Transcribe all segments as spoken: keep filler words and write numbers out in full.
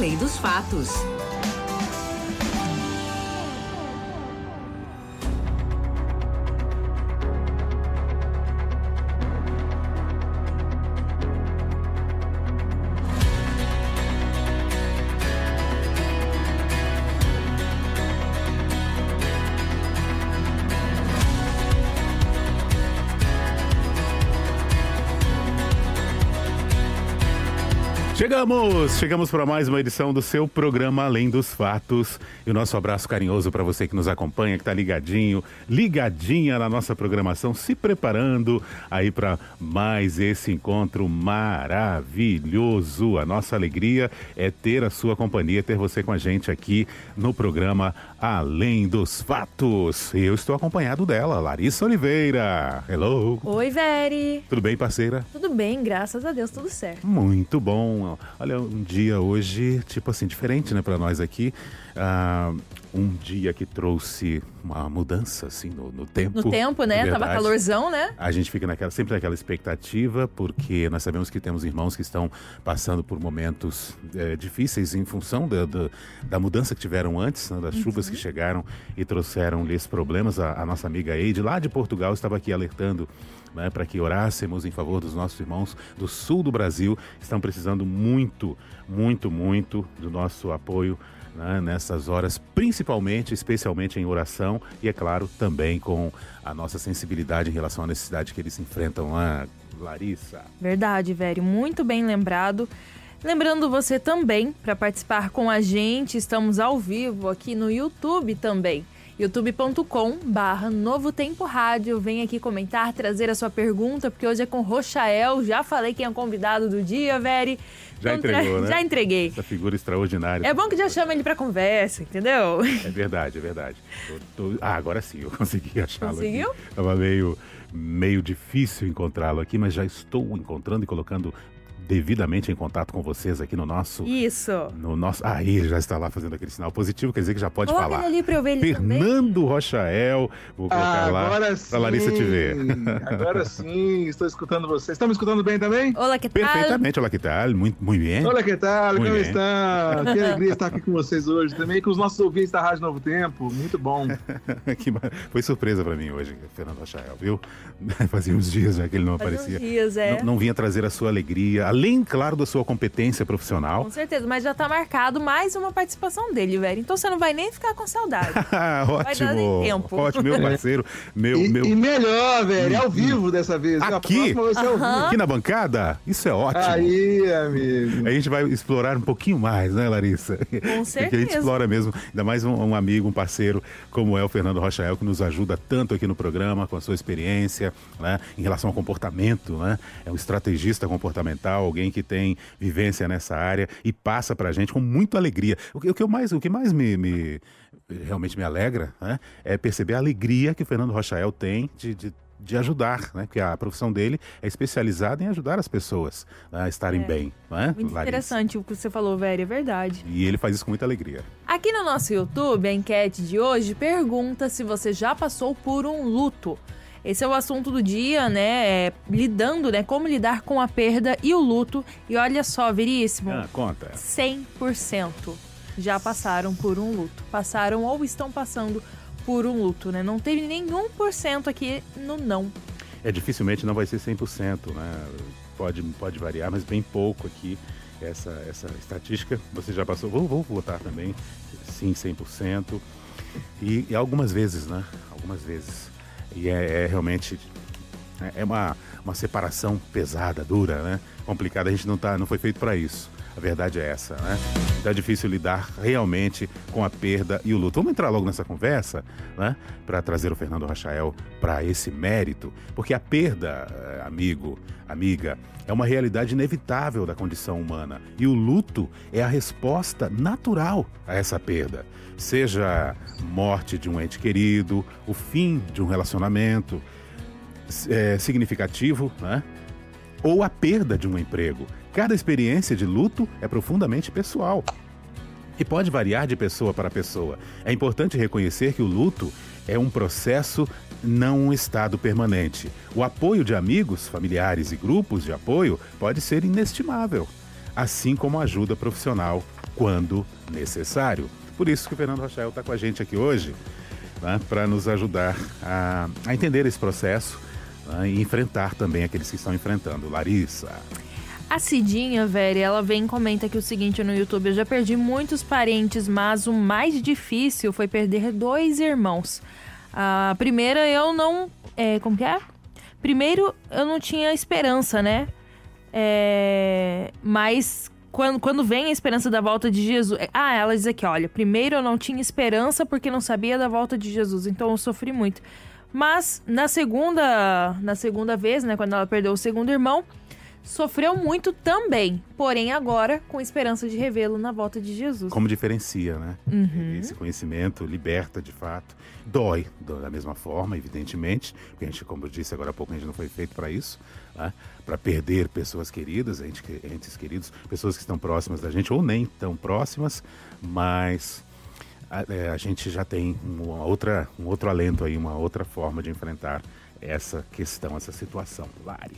Além dos Fatos. Chegamos, chegamos para mais uma edição do seu programa Além dos Fatos. E o nosso abraço carinhoso para você que nos acompanha, que está ligadinho, ligadinha na nossa programação, se preparando aí para mais esse encontro maravilhoso. A nossa alegria é ter a sua companhia, ter você com a gente aqui no programa Além dos Fatos. Eu estou acompanhado dela, Larissa Oliveira. Hello. Oi, Veri. Tudo bem, parceira? Tudo bem, graças a Deus, tudo certo. Muito bom. Olha, um dia hoje, tipo assim, diferente, né, para nós aqui. Ah, um dia que trouxe uma mudança, assim, no, no tempo. No tempo, né? Tava calorzão, né? A gente fica naquela, sempre naquela expectativa, porque nós sabemos que temos irmãos que estão passando por momentos é, difíceis em função da, da, da mudança que tiveram antes, né, das chuvas uhum. que chegaram e trouxeram-lhes problemas. A, a nossa amiga Eide, lá de Portugal, estava aqui alertando, né, para que orássemos em favor dos nossos irmãos do sul do Brasil. Estão precisando muito, muito, muito do nosso apoio, né, nessas horas, principalmente, especialmente em oração e, é claro, também com a nossa sensibilidade em relação à necessidade que eles enfrentam, né, Larissa? Verdade, velho, muito bem lembrado. Lembrando você também, para participar com a gente, estamos ao vivo aqui no YouTube também. youtube ponto com barra Novo Tempo Rádio. Vem aqui comentar, trazer a sua pergunta, porque hoje é com Rochael. Já falei quem é o convidado do dia, Veri. Já então, entregou, tra... né? Já entreguei. Essa figura extraordinária. É bom que já chama ele pra conversa, entendeu? É verdade, é verdade. Tô, tô... Ah, agora sim, eu consegui achá-lo. Conseguiu? Aqui. Tava meio, meio difícil encontrá-lo aqui, mas já estou encontrando e colocando devidamente em contato com vocês aqui no nosso... Isso. No nosso... Ah, ele já está lá fazendo aquele sinal positivo, quer dizer que já pode Coloca falar. Ele ali pra eu ver ele Fernando também. Rochael, vou colocar ah, lá para a Larissa te ver. Agora sim, estou escutando vocês. Estão me escutando bem também? Olá, que tal? Perfeitamente, olá, que tal? Muito, muito bem. Olá, que tal? Muito Como bem. estão? Que alegria estar aqui com vocês hoje também, e com os nossos ouvintes da Rádio Novo Tempo. Muito bom. que, foi surpresa para mim hoje, Fernando Rochael, viu? Fazia uns dias já que ele não Fazia aparecia. Uns dias, é. Não, não vinha trazer a sua alegria, além, claro, da sua competência profissional. Com certeza, mas já tá marcado mais uma participação dele, velho. Então você não vai nem ficar com saudade. ótimo, vai dar nem tempo. Ótimo, meu parceiro. Meu, e, meu... e melhor, velho, é ao vivo dessa vez. Aqui? Vai ser ao vivo. Aqui na bancada? Isso é ótimo. Aí, amigo. A gente vai explorar um pouquinho mais, né, Larissa? Com certeza. Porque a gente explora mesmo, ainda mais um, um amigo, um parceiro como é o Fernando Rochael, que nos ajuda tanto aqui no programa, com a sua experiência, né, em relação ao comportamento, né? É um estrategista comportamental, alguém que tem vivência nessa área e passa pra gente com muita alegria. O que, o que, eu mais, o que mais me, me realmente me alegra, né, é perceber a alegria que o Fernando Rochael tem de, de de ajudar, né? Porque a profissão dele é especializada em ajudar as pessoas, né, a estarem é. bem. Né, Muito Larissa? Interessante o que você falou, velho, é verdade. E ele faz isso com muita alegria. Aqui no nosso YouTube, a enquete de hoje pergunta se você já passou por um luto. Esse é o assunto do dia, né? É, lidando, né? Como lidar com a perda e o luto. E olha só, Veríssimo. Ah, conta. cem por cento já passaram por um luto. Passaram ou estão passando por um luto, né? Não teve nenhum por cento aqui no não. É, dificilmente não vai ser cem por cento, né? Pode, pode variar, mas bem pouco aqui essa, essa estatística. Você já passou, vou, vou votar também, sim, cem por cento. E, e algumas vezes, né? Algumas vezes. E é, é realmente... É uma, uma separação pesada, dura, né? Complicada, a gente não, tá, não foi feito para isso. A verdade é essa, né? Então é difícil lidar realmente com a perda e o luto. Vamos entrar logo nessa conversa, né? Para trazer o Fernando Rochael para esse mérito. Porque a perda, amigo, amiga, é uma realidade inevitável da condição humana. E o luto é a resposta natural a essa perda. Seja morte de um ente querido, o fim de um relacionamento é, significativo, né? Ou a perda de um emprego. Cada experiência de luto é profundamente pessoal e pode variar de pessoa para pessoa. É importante reconhecer que o luto é um processo, não um estado permanente. O apoio de amigos, familiares e grupos de apoio pode ser inestimável, assim como a ajuda profissional quando necessário. Por isso que o Fernando Rochael está com a gente aqui hoje, né, para nos ajudar a, a entender esse processo, né, e enfrentar também aqueles que estão enfrentando. Larissa. A Cidinha, velho, ela vem e comenta aqui o seguinte no YouTube: eu já perdi muitos parentes, mas o mais difícil foi perder dois irmãos. A primeira eu não... É, como que é? Primeiro eu não tinha esperança, né? É, mas quando, quando vem a esperança da volta de Jesus... Ah, ela diz aqui, olha, primeiro eu não tinha esperança porque não sabia da volta de Jesus, então eu sofri muito. Mas na segunda, na segunda vez, né, quando ela perdeu o segundo irmão, sofreu muito também, porém agora com esperança de revê-lo na volta de Jesus. Como diferencia, né? Uhum. Esse conhecimento liberta de fato. Dói, dói da mesma forma, evidentemente, porque a gente, como eu disse agora há pouco, a gente não foi feito para isso, né? Para perder pessoas queridas, entes, entes queridos, pessoas que estão próximas da gente ou nem tão próximas, mas a, é, a gente já tem uma outra, um outro alento aí, uma outra forma de enfrentar essa questão, essa situação. Lari.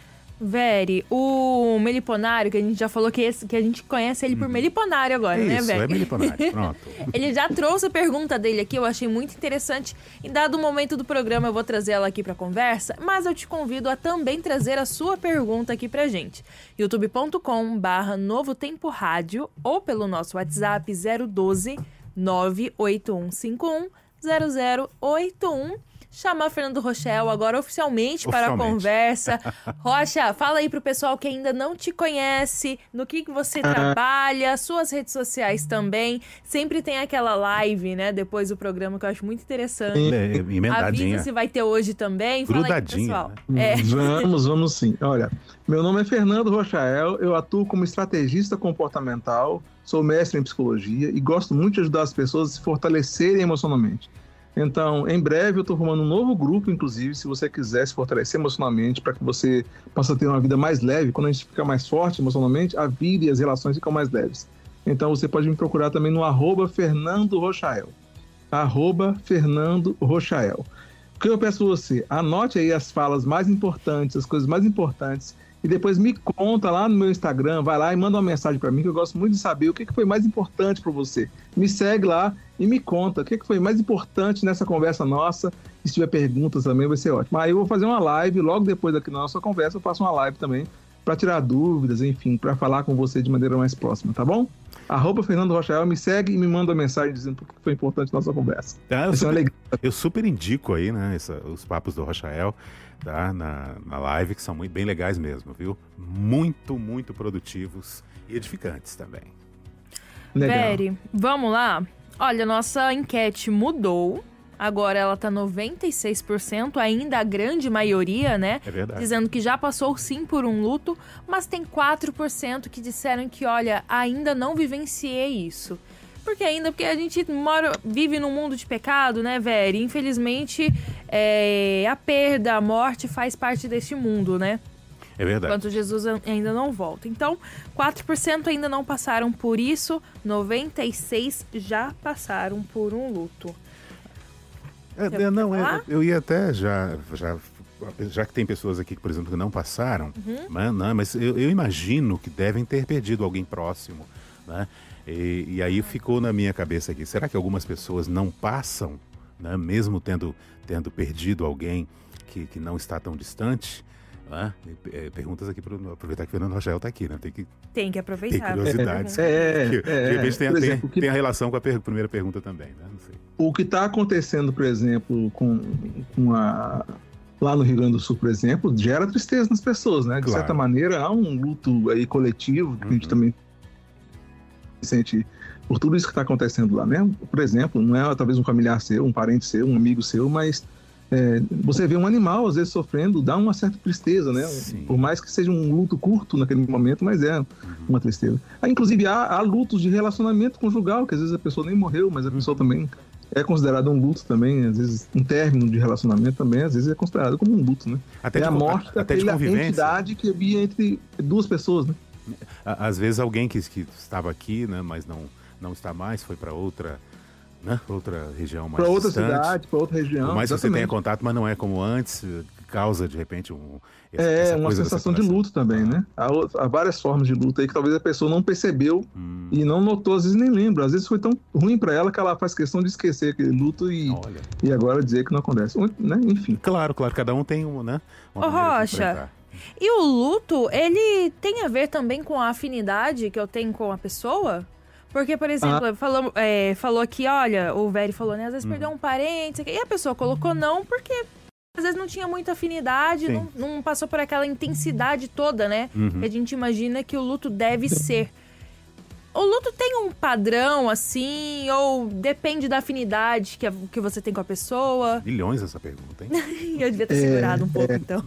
Veri, o Meliponário, que a gente já falou que, esse, que a gente conhece ele por Meliponário agora, Isso, né, Veri? Isso, é Meliponário, pronto. Ele já trouxe a pergunta dele aqui, eu achei muito interessante. Em dado momento do programa eu vou trazer ela aqui pra conversa, mas eu te convido a também trazer a sua pergunta aqui pra gente. youtube ponto com barra Novo Tempo Rádio ou pelo nosso WhatsApp zero um dois, nove oito um cinco um, zero zero oito um. Chamar Fernando Rochael agora oficialmente, oficialmente para a conversa. Rocha, fala aí pro pessoal que ainda não te conhece, no que, que você trabalha, suas redes sociais também. Sempre tem aquela live, né, depois do programa, que eu acho muito interessante. É, emendadinha. Avisa se vai ter hoje também. Fala Grudadinha, aí, pessoal. Né? É. Vamos, vamos sim. Olha, meu nome é Fernando Rochael, eu atuo como estrategista comportamental, sou mestre em psicologia e gosto muito de ajudar as pessoas a se fortalecerem emocionalmente. Então, em breve eu estou formando um novo grupo, inclusive, se você quiser se fortalecer emocionalmente, para que você possa ter uma vida mais leve. Quando a gente fica mais forte emocionalmente, a vida e as relações ficam mais leves. Então, você pode me procurar também no arroba Fernando Rochael. Arroba Fernando Rochael. O que eu peço para você? Anote aí as falas mais importantes, as coisas mais importantes, e depois me conta lá no meu Instagram, vai lá e manda uma mensagem para mim, que eu gosto muito de saber o que foi mais importante para você. Me segue lá e me conta o que foi mais importante nessa conversa nossa. E se tiver perguntas também, vai ser ótimo. Aí eu vou fazer uma live, logo depois daqui na nossa conversa, eu faço uma live também para tirar dúvidas, enfim, para falar com você de maneira mais próxima, tá bom? Arroba Fernando Rochael, me segue e me manda uma mensagem dizendo o que foi importante na nossa conversa. Ah, eu, super, eu super indico aí, né, essa, os papos do Rochael, tá, na, na live, que são muito, bem legais mesmo, viu? Muito, muito produtivos e edificantes também. Legal. Veri, vamos lá? Olha, nossa enquete mudou. Agora ela tá noventa e seis por cento, ainda a grande maioria, né? É verdade. Dizendo que já passou sim por um luto, mas tem quatro por cento que disseram que, olha, ainda não vivenciei isso. Por que ainda? Porque a gente mora, vive num mundo de pecado, né, Veri? Infelizmente, é, a perda, a morte faz parte desse mundo, né? É verdade. Enquanto Jesus ainda não volta. Então, quatro por cento ainda não passaram por isso, noventa e seis por cento já passaram por um luto. É, não, é, eu ia até já, já, já que tem pessoas aqui que, por exemplo, que não passaram, uhum. mas, não, mas eu, eu imagino que devem ter perdido alguém próximo, né? E, e aí ficou na minha cabeça aqui, será que algumas pessoas não passam, né, mesmo tendo, tendo perdido alguém que, que não está tão distante? Né? Perguntas aqui para aproveitar que o Fernando Rochael está aqui, né? Tem que, tem que aproveitar. Tem curiosidades. É, que, é, que, de repente tem, exemplo, tem, que... tem a relação com a per, primeira pergunta também, né? Não sei. O que está acontecendo, por exemplo, com, com a... lá no Rio Grande do Sul, por exemplo, gera tristeza nas pessoas, né? De claro. certa maneira, há um luto aí coletivo, que uhum. a gente também sente por tudo isso que está acontecendo lá, né? Por exemplo, não é talvez um familiar seu, um parente seu, um amigo seu, mas é, você vê um animal, às vezes, sofrendo, dá uma certa tristeza, né? Sim. Por mais que seja um luto curto naquele momento, mas é uhum. uma tristeza. Ah, inclusive, há, há lutos de relacionamento conjugal, que às vezes a pessoa nem morreu, mas a pessoa também é considerado um luto também, às vezes um término de relacionamento também, às vezes é considerado como um luto, né? Até é de, a morte até de daquela entidade que havia entre duas pessoas, né? Às vezes alguém que, que estava aqui, né, mas não, não está mais, foi para outra, né, outra região mais Para outra distante. cidade, para outra região. Por mais exatamente. que você tenha contato, mas não é como antes, causa, de repente, um... Essa, é, essa uma sensação de luto também, ah. né? Há, há várias formas de luto aí que talvez a pessoa não percebeu hum. e não notou, às vezes nem lembra. Às vezes foi tão ruim para ela que ela faz questão de esquecer aquele luto e, e agora dizer que não acontece, né? Enfim. Claro, claro, cada um tem um, né? Ô, Rocha, e o luto, ele tem a ver também com a afinidade que eu tenho com a pessoa? Porque, por exemplo, ah. falou, é, falou aqui, olha, o Very falou, né? Às vezes hum. perdeu um parente, e a pessoa colocou não porque... às vezes não tinha muita afinidade, não, não passou por aquela intensidade toda, né? Uhum. Que a gente imagina que o luto deve ser. O luto tem um padrão, assim, ou depende da afinidade que, a, que você tem com a pessoa? Milhões essa pergunta, hein? Eu devia ter é, segurado um pouco, é. então.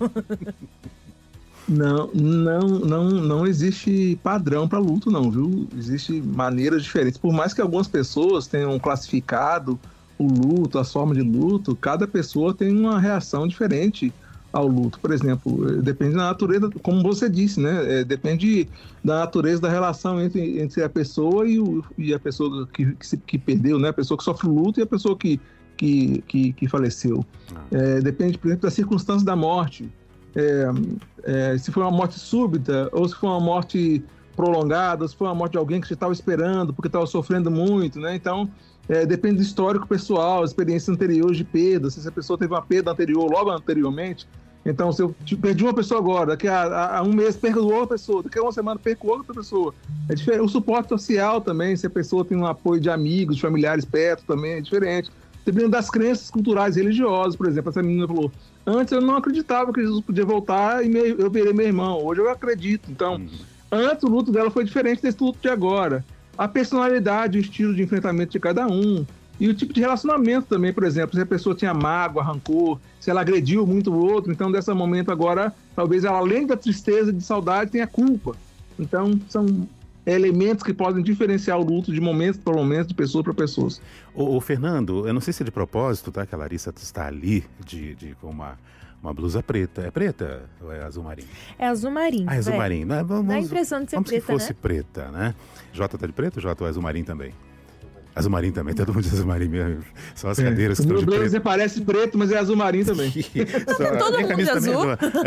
Não, não, não, não existe padrão para luto, não, viu? Existem maneiras diferentes. Por mais que algumas pessoas tenham classificado o luto, a forma de luto, cada pessoa tem uma reação diferente ao luto. Por exemplo, depende da natureza, como você disse, né? É, depende da natureza da relação entre, entre a pessoa e, o, e a pessoa que, que, se, que perdeu, né? A pessoa que sofre o luto e a pessoa que, que, que, que faleceu. É, depende, por exemplo, da circunstância da morte. É, é, se foi uma morte súbita ou se foi uma morte prolongada, ou se foi uma morte de alguém que você estava esperando porque estava sofrendo muito, né? Então, É, depende do histórico pessoal, experiências anteriores de perda, se essa pessoa teve uma perda anterior, logo anteriormente. Então, se eu perdi uma pessoa agora, daqui a, a um mês perco outra pessoa, daqui a uma semana perco outra pessoa. É diferente. O suporte social também, se a pessoa tem um apoio de amigos, de familiares perto, também é diferente. Dependendo das crenças culturais religiosas, por exemplo, essa menina falou, antes eu não acreditava que Jesus podia voltar e eu verei meu irmão, hoje eu acredito. Então, uhum. antes o luto dela foi diferente desse luto de agora. A personalidade, o estilo de enfrentamento de cada um e o tipo de relacionamento também, por exemplo, se a pessoa tinha mágoa, rancor, se ela agrediu muito o outro, então desse momento agora, talvez ela, além da tristeza, de saudade, tenha culpa. Então são elementos que podem diferenciar o luto de momento para momento, de pessoa para pessoa. Ô, ô Fernando, eu não sei se é de propósito, tá, que a Larissa está ali de, de, com uma... uma blusa preta. É preta ou é azul marinho? É azul marinho. Ah, é azul marinho. Não, vamos, dá a impressão de ser como preta, se fosse né? preta, né? Jota tá de preto ou Jota é azul marinho também? Azul marinho também, todo mundo de azul marinho mesmo. Só as cadeiras é. que estão de preto. Você parece preto, mas é azul marinho também. só, todo mundo de azul?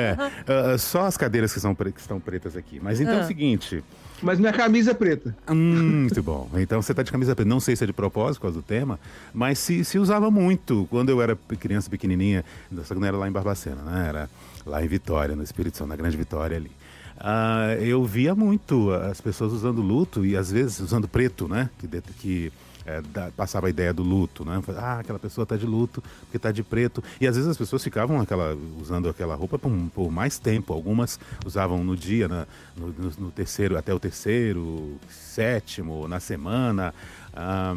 É, uh, só as cadeiras que, são pre... que estão pretas aqui. Mas então ah. é o seguinte... Mas minha camisa é preta. Hum, muito bom. Então você tá de camisa preta. Não sei se é de propósito, por causa do tema, mas se, se usava muito. Quando eu era criança pequenininha, só que não era lá em Barbacena, né? Era lá em Vitória, no Espírito Santo, na Grande Vitória ali. Uh, eu via muito as pessoas usando luto e às vezes usando preto, né? Que... que É, da, passava a ideia do luto, né? Ah, aquela pessoa está de luto porque está de preto. E às vezes as pessoas ficavam aquela, usando aquela roupa por, por mais tempo. Algumas usavam no dia, na, no, no terceiro, até o terceiro, sétimo, na semana. Ah,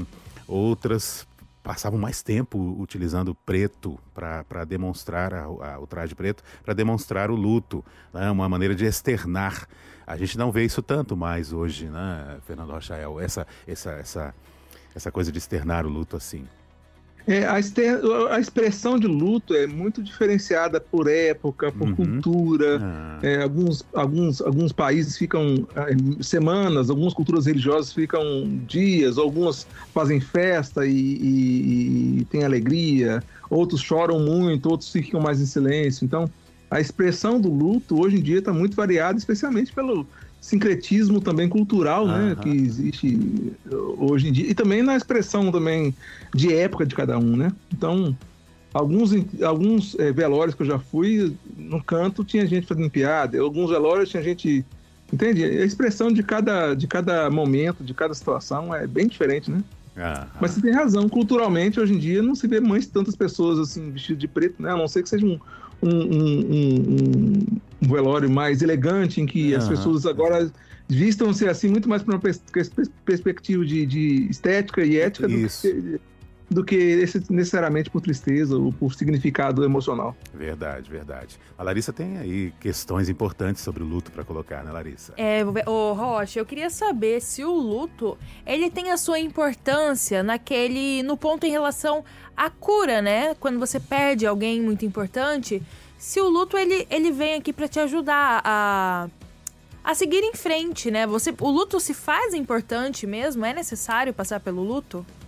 outras passavam mais tempo utilizando preto para demonstrar a, a, o traje preto, para demonstrar o luto, né? Uma maneira de externar. A gente não vê isso tanto mais hoje, né, Fernando Rochael? Essa, essa, essa Essa coisa de externar o luto assim. É, a, exter... a expressão de luto é muito diferenciada por época, por uhum. cultura. Ah. É, alguns, alguns, alguns países ficam é, semanas, algumas culturas religiosas ficam dias, algumas fazem festa e, e, e tem alegria, outros choram muito, outros ficam mais em silêncio. Então, a expressão do luto hoje em dia está muito variada, especialmente pelo sincretismo também cultural, uhum. né, que existe hoje em dia, e também na expressão também de época de cada um, né? Então, alguns, alguns é, velórios que eu já fui, no canto tinha gente fazendo piada, alguns velórios tinha gente, entende? A expressão de cada, de cada momento, de cada situação é bem diferente, né? Uhum. Mas você tem razão, culturalmente, hoje em dia, não se vê mais tantas pessoas assim, vestidas de preto, né? A não ser que seja um Um, um, um, um velório mais elegante, em que uhum. as pessoas agora vistam-se assim muito mais para uma pers- perspectiva de, de estética e ética do que, do que esse, necessariamente por tristeza ou por significado emocional. Verdade, verdade. A Larissa tem aí questões importantes sobre o luto para colocar, né, Larissa? É, ô Rocha, eu queria saber se o luto, ele tem a sua importância naquele, no ponto em relação à cura, né? Quando você perde alguém muito importante, se o luto, ele, ele vem aqui para te ajudar a, a seguir em frente, né? Você, o luto se faz importante mesmo? É necessário passar pelo luto?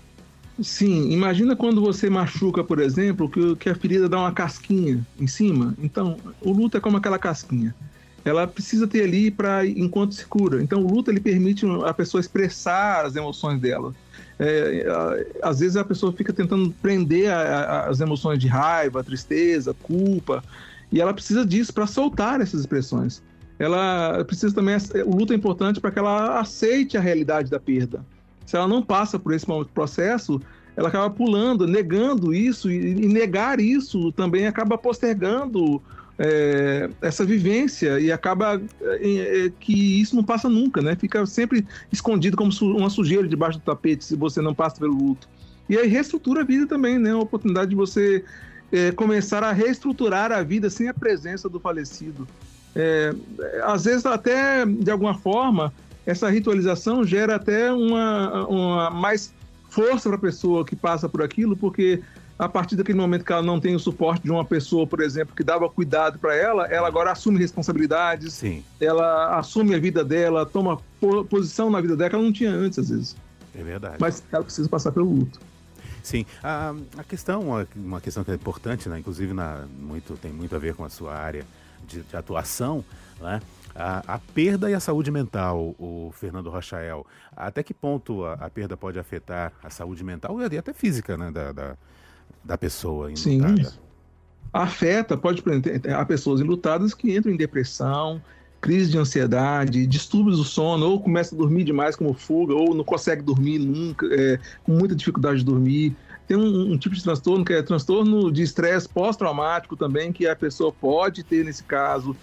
Sim, imagina quando você machuca, por exemplo, que, que a ferida dá uma casquinha em cima. Então, o luto é como aquela casquinha. Ela precisa ter ali para enquanto se cura. Então, o luto ele permite a pessoa expressar as emoções dela. É, às vezes a pessoa fica tentando prender a, a, as emoções de raiva, tristeza, culpa, e ela precisa disso para soltar essas expressões. Ela precisa também, o luto é importante para que ela aceite a realidade da perda. Se ela não passa por esse processo, ela acaba pulando, negando isso, e, e negar isso também acaba postergando é, essa vivência, e acaba é, é, que isso não passa nunca, né? Fica sempre escondido como su- uma sujeira debaixo do tapete se você não passa pelo luto. E aí reestrutura a vida também, né? Uma oportunidade de você é, começar a reestruturar a vida sem a presença do falecido. É, às vezes até, de alguma forma, essa ritualização gera até uma, uma mais força para a pessoa que passa por aquilo, porque a partir daquele momento que ela não tem o suporte de uma pessoa, por exemplo, que dava cuidado para ela, ela agora assume responsabilidades, Sim. ela assume a vida dela, toma posição na vida dela que ela não tinha antes, às vezes. É verdade. Mas ela precisa passar pelo luto. Sim, a, a questão, uma questão que é importante, né? Inclusive na, muito, tem muito a ver com a sua área de, de atuação, né? A, a perda e a saúde mental, o Fernando Rochael, até que ponto a, a perda pode afetar a saúde mental e até física, né, da, da, da pessoa enlutada? Sim, afeta, pode há pessoas enlutadas que entram em depressão, crise de ansiedade, distúrbios do sono, ou começa a dormir demais como fuga, ou não consegue dormir nunca, é, com muita dificuldade de dormir. Tem um, um tipo de transtorno que é transtorno de estresse pós-traumático também, que a pessoa pode ter nesse caso,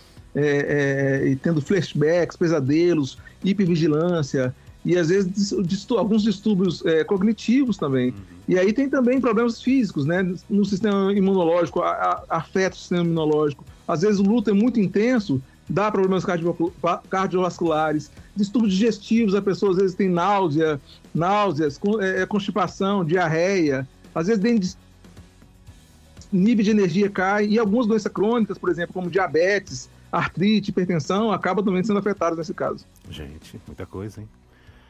é, é, tendo flashbacks, pesadelos, hipervigilância, e às vezes distu- alguns distúrbios é, cognitivos também. Uhum. E aí tem também problemas físicos, né? No sistema imunológico, a, a, afeta o sistema imunológico. Às vezes o luto é muito intenso, dá problemas cardio- cardiovasculares, distúrbios digestivos, a pessoa às vezes tem náusea, náuseas, é, constipação, diarreia, às vezes tem nível de energia cai, e algumas doenças crônicas, por exemplo, como diabetes, artrite, hipertensão, acabam também sendo afetadas nesse caso. Gente, muita coisa, hein?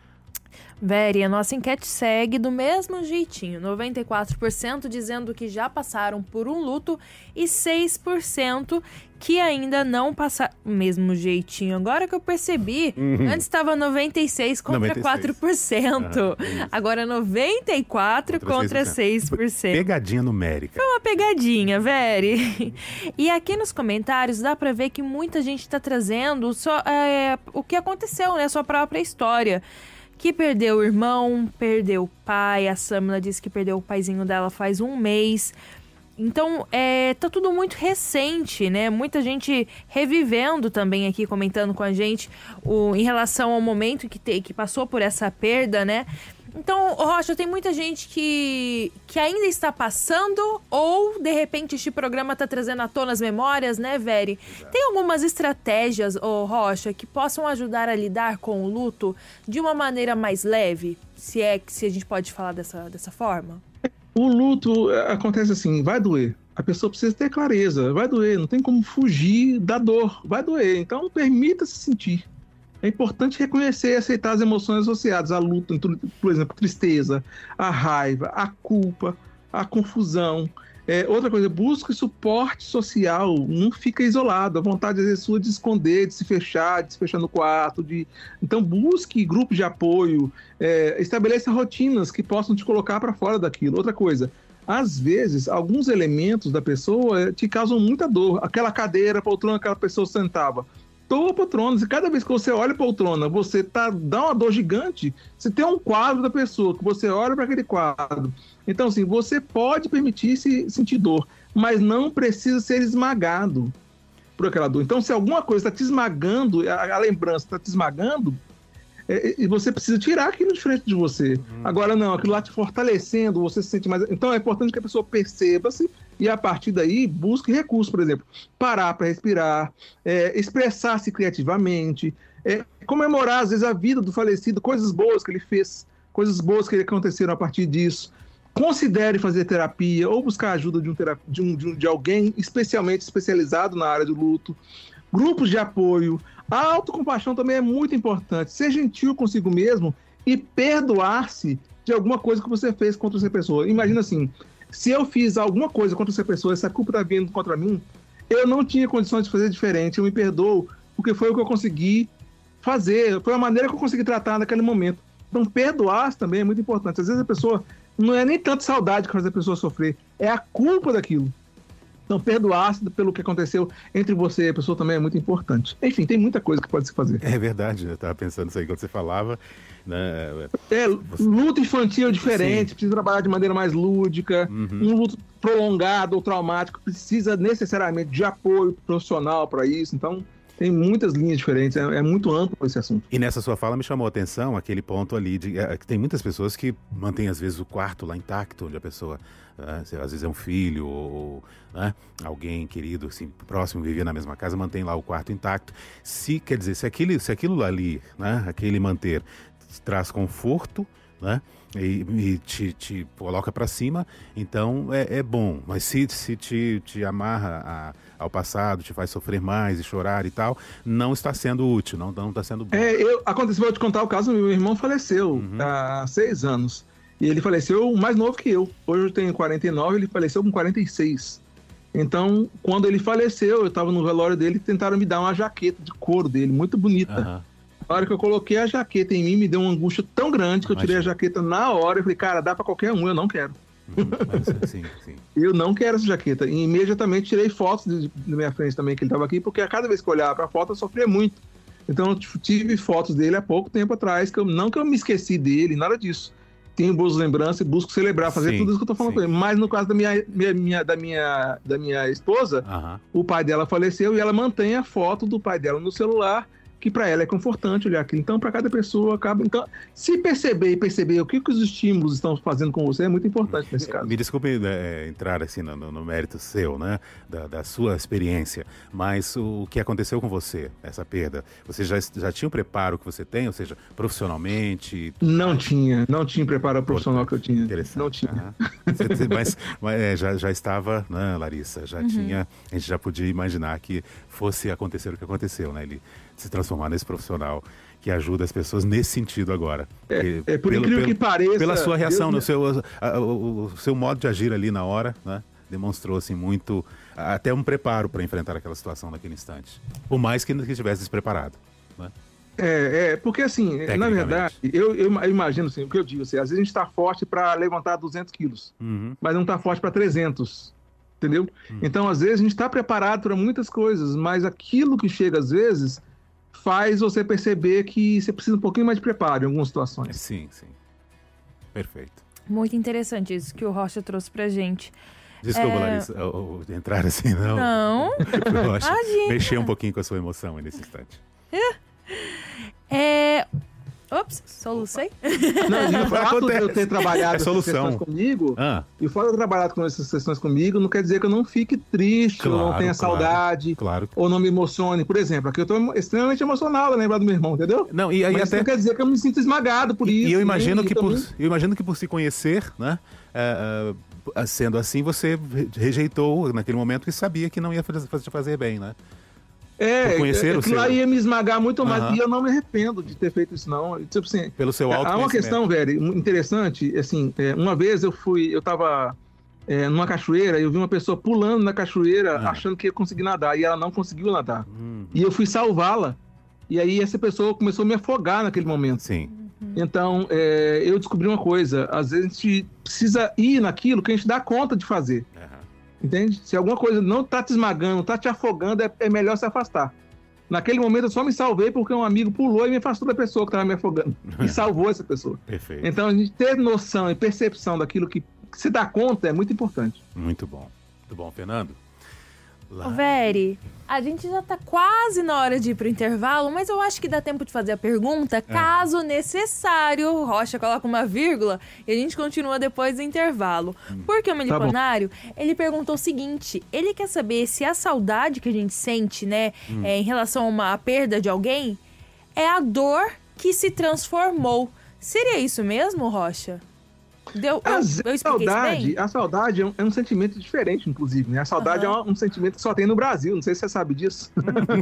Veri, a nossa enquete segue do mesmo jeitinho, noventa e quatro por cento dizendo que já passaram por um luto e seis por cento que ainda não passaram. Mesmo jeitinho, agora que eu percebi, uhum. Antes estava noventa e seis contra noventa e seis. quatro por cento, uhum, agora noventa e quatro contra seis por cento. Pegadinha numérica. Foi uma pegadinha, Veri. E aqui nos comentários dá pra ver que muita gente está trazendo só, é, o que aconteceu, né, sua própria história. Que perdeu o irmão, perdeu o pai, a Samila disse que perdeu o paizinho dela faz um mês. Então, é, tá tudo muito recente, né? Muita gente revivendo também aqui, comentando com a gente o, em relação ao momento que, te, que passou por essa perda, né? Então, Rocha, tem muita gente que, que ainda está passando ou, de repente, este programa está trazendo à tona as memórias, né, Veri? Exato. Tem algumas estratégias, oh, Rocha, que possam ajudar a lidar com o luto de uma maneira mais leve? Se é que se a gente pode falar dessa, dessa forma? O luto acontece assim, vai doer. A pessoa precisa ter clareza, vai doer, não tem como fugir da dor, vai doer. Então, permita-se sentir. É importante reconhecer e aceitar as emoções associadas à luta, por exemplo, tristeza, a raiva, a culpa, a confusão. É, outra coisa, busque suporte social, não fica isolado. A vontade, às vezes, sua de esconder, de se fechar, de se fechar no quarto. De... Então, busque grupos de apoio, é, estabeleça rotinas que possam te colocar para fora daquilo. Outra coisa, às vezes, alguns elementos da pessoa te causam muita dor. Aquela cadeira, a poltrona que aquela pessoa sentava. Toa poltronas, e cada vez que você olha a poltrona, você tá, dá uma dor gigante, você tem um quadro da pessoa, que você olha para aquele quadro. Então, assim, você pode permitir-se sentir dor, mas não precisa ser esmagado por aquela dor. Então, se alguma coisa está te esmagando, a, a lembrança está te esmagando, é, e você precisa tirar aquilo de frente de você. Uhum. Agora, não, aquilo lá te fortalecendo, você se sente mais... Então, é importante que a pessoa perceba-se e, a partir daí, busque recursos, por exemplo, parar para respirar, é, expressar-se criativamente, é, comemorar, às vezes, a vida do falecido, coisas boas que ele fez, coisas boas que aconteceram a partir disso. Considere fazer terapia ou buscar ajuda de, um terap... de, um, de, um, de alguém especialmente especializado na área do luto. Grupos de apoio. A autocompaixão também é muito importante. Ser gentil consigo mesmo e perdoar-se de alguma coisa que você fez contra essa pessoa. Imagina assim, se eu fiz alguma coisa contra essa pessoa, essa culpa está vindo contra mim, eu não tinha condições de fazer diferente, eu me perdoo, porque foi o que eu consegui fazer, foi a maneira que eu consegui tratar naquele momento. Então, perdoar também é muito importante. Às vezes a pessoa, não é nem tanto saudade que faz a pessoa sofrer, é a culpa daquilo. Então, perdoar pelo que aconteceu entre você e a pessoa também é muito importante. Enfim, tem muita coisa que pode se fazer. É verdade, eu estava pensando isso aí quando você falava. Né? É, você... luto infantil diferente, Sim. precisa trabalhar de maneira mais lúdica. Uhum. Um luto prolongado ou traumático precisa necessariamente de apoio profissional para isso. Então, tem muitas linhas diferentes, é, é muito amplo esse assunto. E nessa sua fala me chamou a atenção aquele ponto ali de é, que tem muitas pessoas que mantêm às vezes o quarto lá intacto, onde a pessoa, é, às vezes é um filho ou né, alguém querido, assim, próximo, vivia na mesma casa, mantém lá o quarto intacto. Se, quer dizer, se aquilo, se aquilo ali, né, aquele manter, traz conforto, né? E, e te, te coloca para cima, então é, é bom. Mas se, se te, te amarra a, ao passado, te faz sofrer mais e chorar e tal, não está sendo útil, não, não está sendo bom. É, eu, aconteceu, vou te contar o caso, meu irmão faleceu uhum. há seis anos. E ele faleceu mais novo que eu. Hoje eu tenho quarenta e nove, ele faleceu com quarenta e seis. Então, quando ele faleceu, eu estava no velório dele e tentaram me dar uma jaqueta de couro dele, muito bonita. Uhum. Na hora que eu coloquei a jaqueta em mim, me deu uma angústia tão grande que eu tirei a jaqueta na hora. Eu falei, cara, dá pra qualquer um, eu não quero. Uhum, sim, sim. Eu não quero essa jaqueta. E imediatamente tirei fotos de, de minha frente também, que ele estava aqui, porque a cada vez que eu olhava pra foto, eu sofria muito. Então, eu tive fotos dele há pouco tempo atrás, que eu, não que eu me esqueci dele, nada disso. Tenho boas lembranças e busco celebrar, fazer sim, tudo isso que eu tô falando sim. com ele. Mas no caso da minha, minha, minha, da, minha, da minha esposa, uhum. o pai dela faleceu e ela mantém a foto do pai dela no celular, que para ela é confortante olhar aquilo. Então, para cada pessoa, acaba... Então, se perceber e perceber o que, que os estímulos estão fazendo com você, é muito importante nesse caso. Me desculpe né, entrar assim no, no mérito seu, né, da, da sua experiência, mas o, o que aconteceu com você, essa perda, você já, já tinha o preparo que você tem, ou seja, profissionalmente? Não tinha, não tinha preparo profissional que eu tinha. Interessante. Não tinha. Uhum. mas mas é, já, já estava, né, Larissa, já uhum. tinha, a gente já podia imaginar que fosse acontecer o que aconteceu, né, ele se transformar nesse profissional que ajuda as pessoas nesse sentido agora. É, é por pelo, incrível pelo, que pareça... Pela sua reação, eu... no seu, a, o, o seu modo de agir ali na hora, né? Demonstrou assim, muito, até um preparo para enfrentar aquela situação naquele instante. Por mais que não estivesse despreparado. Né? É, é, porque assim, na verdade, eu, eu imagino assim, o que eu digo, assim, às vezes a gente está forte para levantar duzentos quilos, uhum. mas não está forte para trezentos. Entendeu? Uhum. Então, às vezes, a gente está preparado para muitas coisas, mas aquilo que chega, às vezes, faz você perceber que você precisa um pouquinho mais de preparo em algumas situações. Sim, sim. Perfeito. Muito interessante isso que o Rocha trouxe pra gente. Desculpa, é... Larissa, eu, eu, entrar assim, não. Não. Rocha, mexer um pouquinho com a sua emoção aí nesse instante. É... Ops, solucei? Não, e o fato de eu ter trabalhado é essas questões comigo, ah. e o fato de eu ter trabalhado com essas questões comigo, não quer dizer que eu não fique triste, claro, ou não tenha claro, saudade, claro. ou não me emocione. Por exemplo, aqui eu estou extremamente emocionado a lembrar do meu irmão, entendeu? Não, e aí Mas até... não quer dizer que eu me sinto esmagado por e, isso. E eu imagino, né? que e por, também... eu imagino que por se conhecer, né, é, é, sendo assim, você rejeitou naquele momento que sabia que não ia fazer, fazer, fazer bem, né? É, conhecer aquilo o seu... lá ia me esmagar muito mais, uhum. e eu não me arrependo de ter feito isso, não. Tipo assim, pelo seu autoconhecimento. Há uma questão, velho, interessante, assim, uma vez eu fui, eu tava é, numa cachoeira, eu vi uma pessoa pulando na cachoeira, uhum. achando que ia conseguir nadar, e ela não conseguiu nadar. Uhum. E eu fui salvá-la, e aí essa pessoa começou a me afogar naquele momento. Sim. Uhum. Então, é, eu descobri uma coisa, às vezes a gente precisa ir naquilo que a gente dá conta de fazer. Uhum. Entende? Se alguma coisa não tá te esmagando, tá te afogando, é, é melhor se afastar. Naquele momento eu só me salvei porque um amigo pulou e me afastou da pessoa que estava me afogando. E salvou essa pessoa. Perfeito. Então a gente ter noção e percepção daquilo que, que se dá conta é muito importante. Muito bom. Muito bom, Fernando. Lá... Ô, Veri, a gente já tá quase na hora de ir pro intervalo, mas eu acho que dá tempo de fazer a pergunta, caso é. necessário. O Rocha coloca uma vírgula e a gente continua depois do intervalo. Hum. Porque o Meliponário, tá, ele perguntou o seguinte, ele quer saber se a saudade que a gente sente, né, hum. é, em relação a uma perda de alguém, é a dor que se transformou. Seria isso mesmo, Rocha? Deu, A, eu, eu saudade, bem? a saudade é um, é um sentimento diferente, inclusive, né? A saudade uhum. é um, um sentimento que só tem no Brasil, não sei se você sabe disso.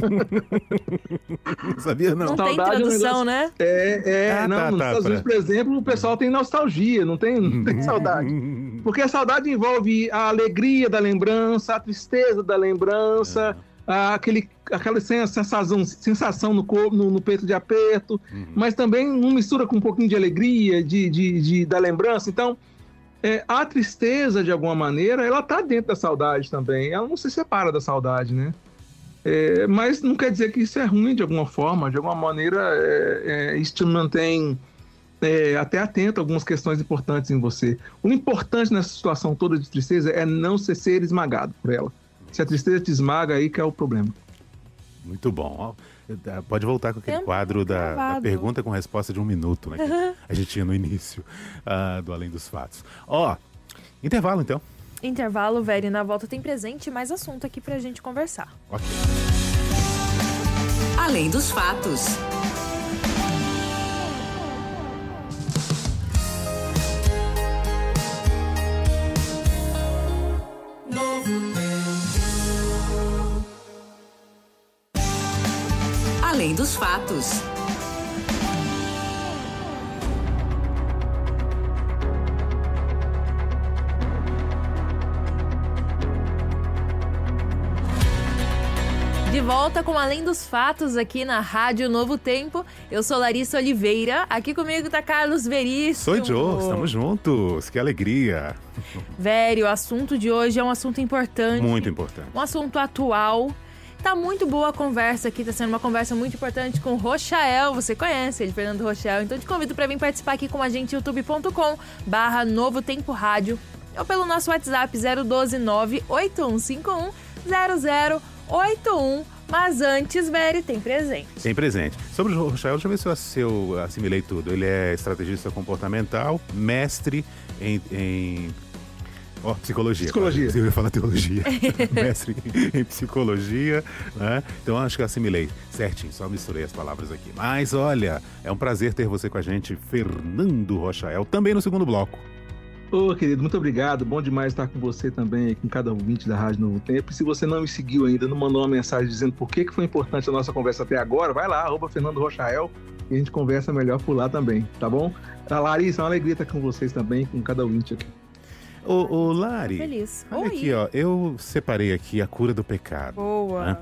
Não sabia, não. Não saudade tem tradução, é um negócio... né? É, é ah, não, tá, nos tá, Estados Unidos, pra... por exemplo, o pessoal tem nostalgia, não tem, não tem saudade. Porque a saudade envolve a alegria da lembrança, a tristeza da lembrança, uhum. aquele, aquela sensação, sensação no, corpo, no, no peito de aperto, uhum. mas também não mistura com um pouquinho de alegria, de, de, de, da lembrança. Então, é, a tristeza, de alguma maneira, ela está dentro da saudade também. Ela não se separa da saudade, né? É, mas não quer dizer que isso é ruim de alguma forma. De alguma maneira, é, é, isso te mantém é, até atento a algumas questões importantes em você. O importante nessa situação toda de tristeza é não ser, ser esmagado por ela. Se a tristeza te esmaga, aí que é o problema. Muito bom. Pode voltar com aquele Tempo quadro da, da pergunta com resposta de um minuto, né? Que a gente tinha no início uh, do Além dos Fatos. Ó, intervalo então. Intervalo, Veri. Na volta tem presente e mais assunto aqui pra gente conversar. Ok. Além dos Fatos. Além dos Fatos. De volta com Além dos Fatos aqui na Rádio Novo Tempo. Eu sou Larissa Oliveira. Aqui comigo tá Carlos Veríssimo. Sou Joe, estamos juntos. Que alegria. Vério, o assunto de hoje é um assunto importante. Muito importante. Um assunto atual. Tá muito boa a conversa aqui, tá sendo uma conversa muito importante com o Rochael, você conhece ele, Fernando Rochael, então te convido para vir participar aqui com a gente, youtube ponto com barra Novo Tempo Rádio, ou pelo nosso WhatsApp zero um dois nove oito um cinco um zero zero oito um. Mas antes, Veri, tem presente. Tem presente. Sobre o Rochael, deixa eu ver se eu, se eu assimilei tudo. Ele é estrategista comportamental, mestre em... em... Ó, oh, psicologia. Psicologia. Você ia falar teologia. Mestre em psicologia, né? Então acho que eu assimilei certinho, só misturei as palavras aqui. Mas olha, é um prazer ter você com a gente, Fernando Rochael, também no segundo bloco. Ô, querido, muito obrigado. Bom demais estar com você também, com cada ouvinte da Rádio Novo Tempo. E se você não me seguiu ainda, não mandou uma mensagem dizendo por que, que foi importante a nossa conversa até agora, vai lá, arroba Fernando Rochael, e a gente conversa melhor por lá também, tá bom? A Larissa, é uma alegria estar com vocês também, com cada ouvinte aqui. Ô, ô Lari, feliz. olha Oi. aqui, ó, eu separei aqui a cura do pecado. Boa. Né?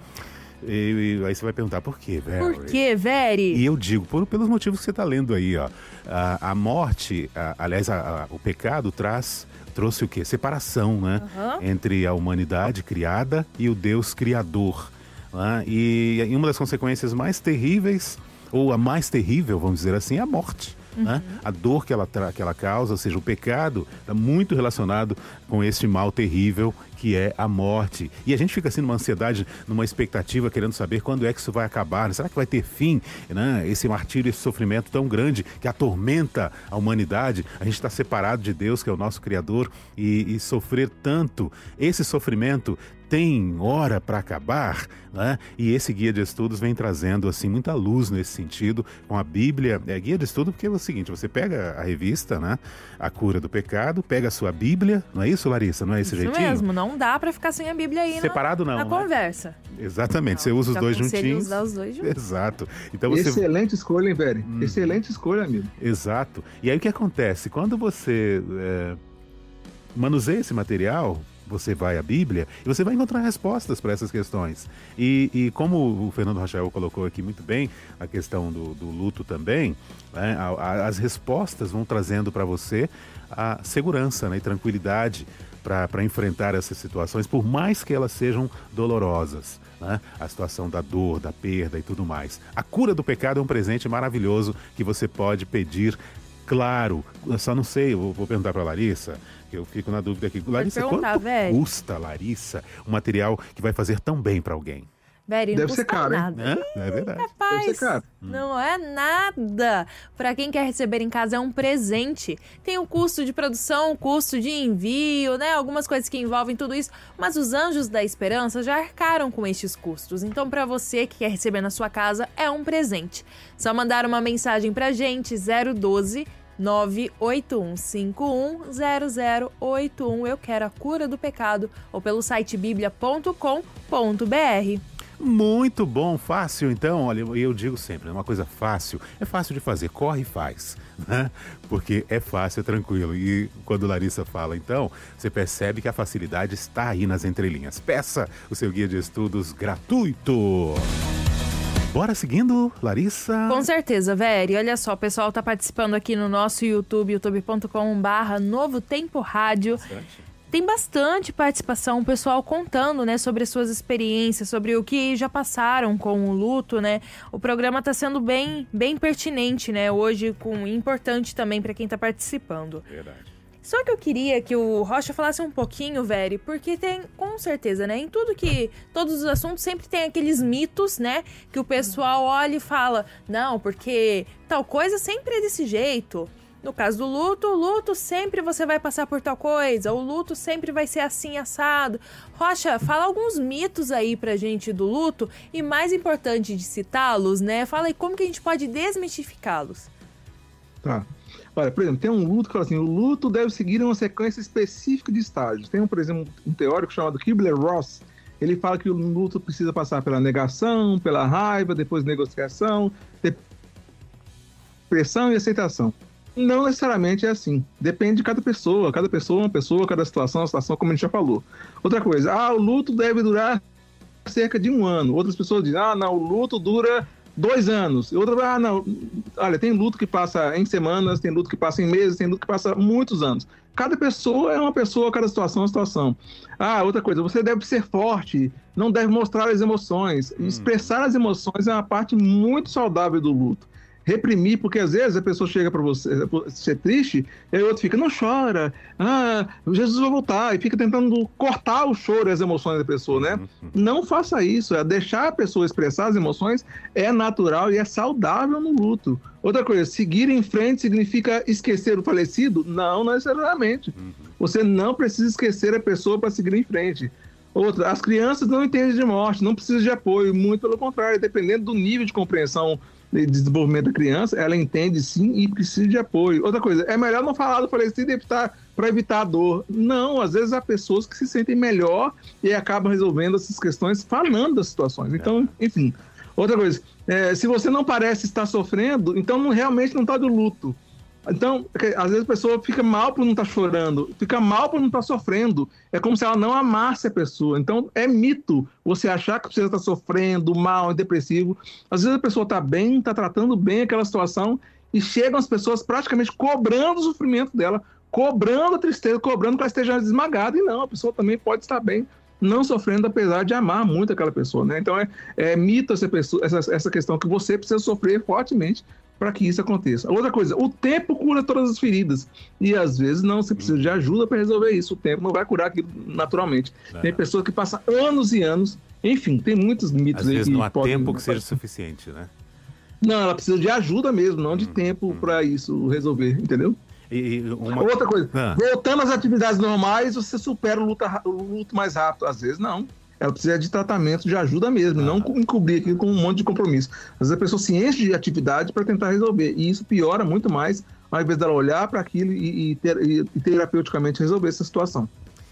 E, e aí você vai perguntar por quê, Veri? Por quê, Veri? E eu digo, por, pelos motivos que você está lendo aí, ó. A, a morte, a, aliás, a, a, o pecado traz, trouxe o quê? Separação, né? Uhum. Entre a humanidade criada e o Deus criador. Né? E, e uma das consequências mais terríveis, ou a mais terrível, vamos dizer assim, é a morte. Uhum. Né? A dor que ela, tra- que ela causa, ou seja, o pecado está muito relacionado com esse mal terrível que é a morte. E a gente fica assim numa ansiedade, numa expectativa, querendo saber quando é que isso vai acabar. Será que vai ter fim? Né? Esse martírio, esse sofrimento tão grande que atormenta a humanidade. A gente está separado de Deus, que é o nosso Criador, e, e sofrer tanto. Esse sofrimento tem hora para acabar, né? E esse guia de estudos vem trazendo assim muita luz nesse sentido, com a Bíblia. É guia de estudo porque é o seguinte, você pega a revista, né? A Cura do Pecado, pega a sua Bíblia, não é isso, Larissa? Não é esse isso jeitinho? Mesmo, não dá para ficar sem a Bíblia aí separado na, não, na né? conversa. Exatamente, não, você usa os dois juntinhos. Usar os dois juntos. Exato. Então você... Excelente escolha, hein, Veri? Hum. Excelente escolha, amigo. Exato. E aí o que acontece? Quando você é, manuseia esse material, você vai à Bíblia e você vai encontrar respostas para essas questões. E, e como o Fernando Rochael colocou aqui muito bem, a questão do, do luto também, né, a, a, as respostas vão trazendo para você a segurança, né, e tranquilidade para enfrentar essas situações, por mais que elas sejam dolorosas. Né? A situação da dor, da perda e tudo mais. A cura do pecado é um presente maravilhoso que você pode pedir. Claro, eu só não sei, eu vou perguntar para a Larissa, que eu fico na dúvida aqui. Larissa, quanto velho. custa, Larissa, um material que vai fazer tão bem para alguém? Veri, não Deve custa ser caro, nada. hein? É, é verdade. Rapaz, Deve ser caro. Não é nada. Para quem quer receber em casa é um presente. Tem o custo de produção, o custo de envio, né? Algumas coisas que envolvem tudo isso. Mas os Anjos da Esperança já arcaram com estes custos. Então, para você que quer receber na sua casa, é um presente. Só mandar uma mensagem pra gente, zero doze, nove oito um cinco um zero zero oito um. Eu quero a cura do pecado, ou pelo site bíblia ponto com ponto b r. Muito bom, fácil então, olha, eu digo sempre, é uma coisa fácil, é fácil de fazer, corre e faz, né? Porque é fácil, é tranquilo. E quando Larissa fala, então, você percebe que a facilidade está aí nas entrelinhas. Peça o seu guia de estudos gratuito. Bora seguindo, Larissa? Com certeza, Veri. Olha só, o pessoal tá participando aqui no nosso YouTube, youtube ponto com barra Novo Tempo Rádio. Bastante. Tem bastante participação, o pessoal contando, né, sobre as suas experiências, sobre o que já passaram com o luto, né? O programa está sendo bem, bem pertinente, né, hoje, com importante também para quem está participando. Verdade. Só que eu queria que o Rocha falasse um pouquinho, Veri, porque tem, com certeza, né, em tudo que, todos os assuntos sempre tem aqueles mitos, né, que o pessoal olha e fala, não, porque tal coisa sempre é desse jeito. No caso do luto, o luto sempre você vai passar por tal coisa, o luto sempre vai ser assim, assado. Rocha, fala alguns mitos aí pra gente do luto e, mais importante de citá-los, né? Fala aí como que a gente pode desmistificá-los. Tá. Olha, por exemplo, tem um luto que fala assim, o luto deve seguir uma sequência específica de estágios. Tem, por exemplo, um teórico chamado Kubler-Ross. Ele fala que o luto precisa passar pela negação, pela raiva, depois negociação, depressão e aceitação. Não necessariamente é assim. Depende de cada pessoa. Cada pessoa é uma pessoa, cada situação é uma situação, como a gente já falou. Outra coisa, ah, o luto deve durar cerca de um ano. Outras pessoas dizem, ah, não, o luto dura dois anos. Outra, ah, não, olha, tem luto que passa em semanas, tem luto que passa em meses, tem luto que passa muitos anos. Cada pessoa é uma pessoa, cada situação é uma situação. Ah, outra coisa, você deve ser forte, não deve mostrar as emoções. Hum. Expressar as emoções é uma parte muito saudável do luto. Reprimir, porque às vezes a pessoa chega para você ser triste, e aí o outro fica, não chora, ah, Jesus vai voltar, e fica tentando cortar o choro e as emoções da pessoa, né? Uhum. Não faça isso, é deixar a pessoa expressar as emoções é natural e é saudável no luto. Outra coisa, seguir em frente significa esquecer o falecido? Não, não necessariamente. Uhum. Você não precisa esquecer a pessoa para seguir em frente. Outra, as crianças não entendem de morte, não precisam de apoio, muito pelo contrário, dependendo do nível de compreensão de desenvolvimento da criança, ela entende sim e precisa de apoio. Outra coisa, é melhor não falar do falecido para evitar a dor. Não, às vezes há pessoas que se sentem melhor e acabam resolvendo essas questões falando das situações. Então, enfim. Outra coisa, é, se você não parece estar sofrendo, então não, realmente não está do luto. Então, às vezes a pessoa fica mal por não estar chorando, fica mal por não estar sofrendo. É como se ela não amasse a pessoa. Então, é mito você achar que precisa estar sofrendo, mal, depressivo. Às vezes a pessoa está bem, está tratando bem aquela situação e chegam as pessoas praticamente cobrando o sofrimento dela, cobrando a tristeza, cobrando que ela esteja esmagada. E não, a pessoa também pode estar bem, não sofrendo, apesar de amar muito aquela pessoa, né? Então, é, é mito essa, pessoa, essa, essa questão que você precisa sofrer fortemente para que isso aconteça. Outra coisa, o tempo cura todas as feridas. E às vezes não, você precisa de ajuda para resolver isso. O tempo não vai curar aquilo naturalmente. É. Tem pessoas que passam anos e anos. Enfim, tem muitos mitos às aí. Às vezes que não há podem... tempo que seja suficiente, né? Não, ela precisa de ajuda mesmo, não de hum, tempo hum. para isso resolver, entendeu? E uma... Outra coisa, ah. voltando às atividades normais, você supera o luto, o luto mais rápido. Às vezes não. Ela precisa de tratamento, de ajuda mesmo, ah. não encobrir aquilo com um monte de compromisso. Às vezes a pessoa se enche de atividade para tentar resolver, e isso piora muito mais, ao invés dela olhar para aquilo e, e, ter, e, e terapeuticamente resolver essa situação.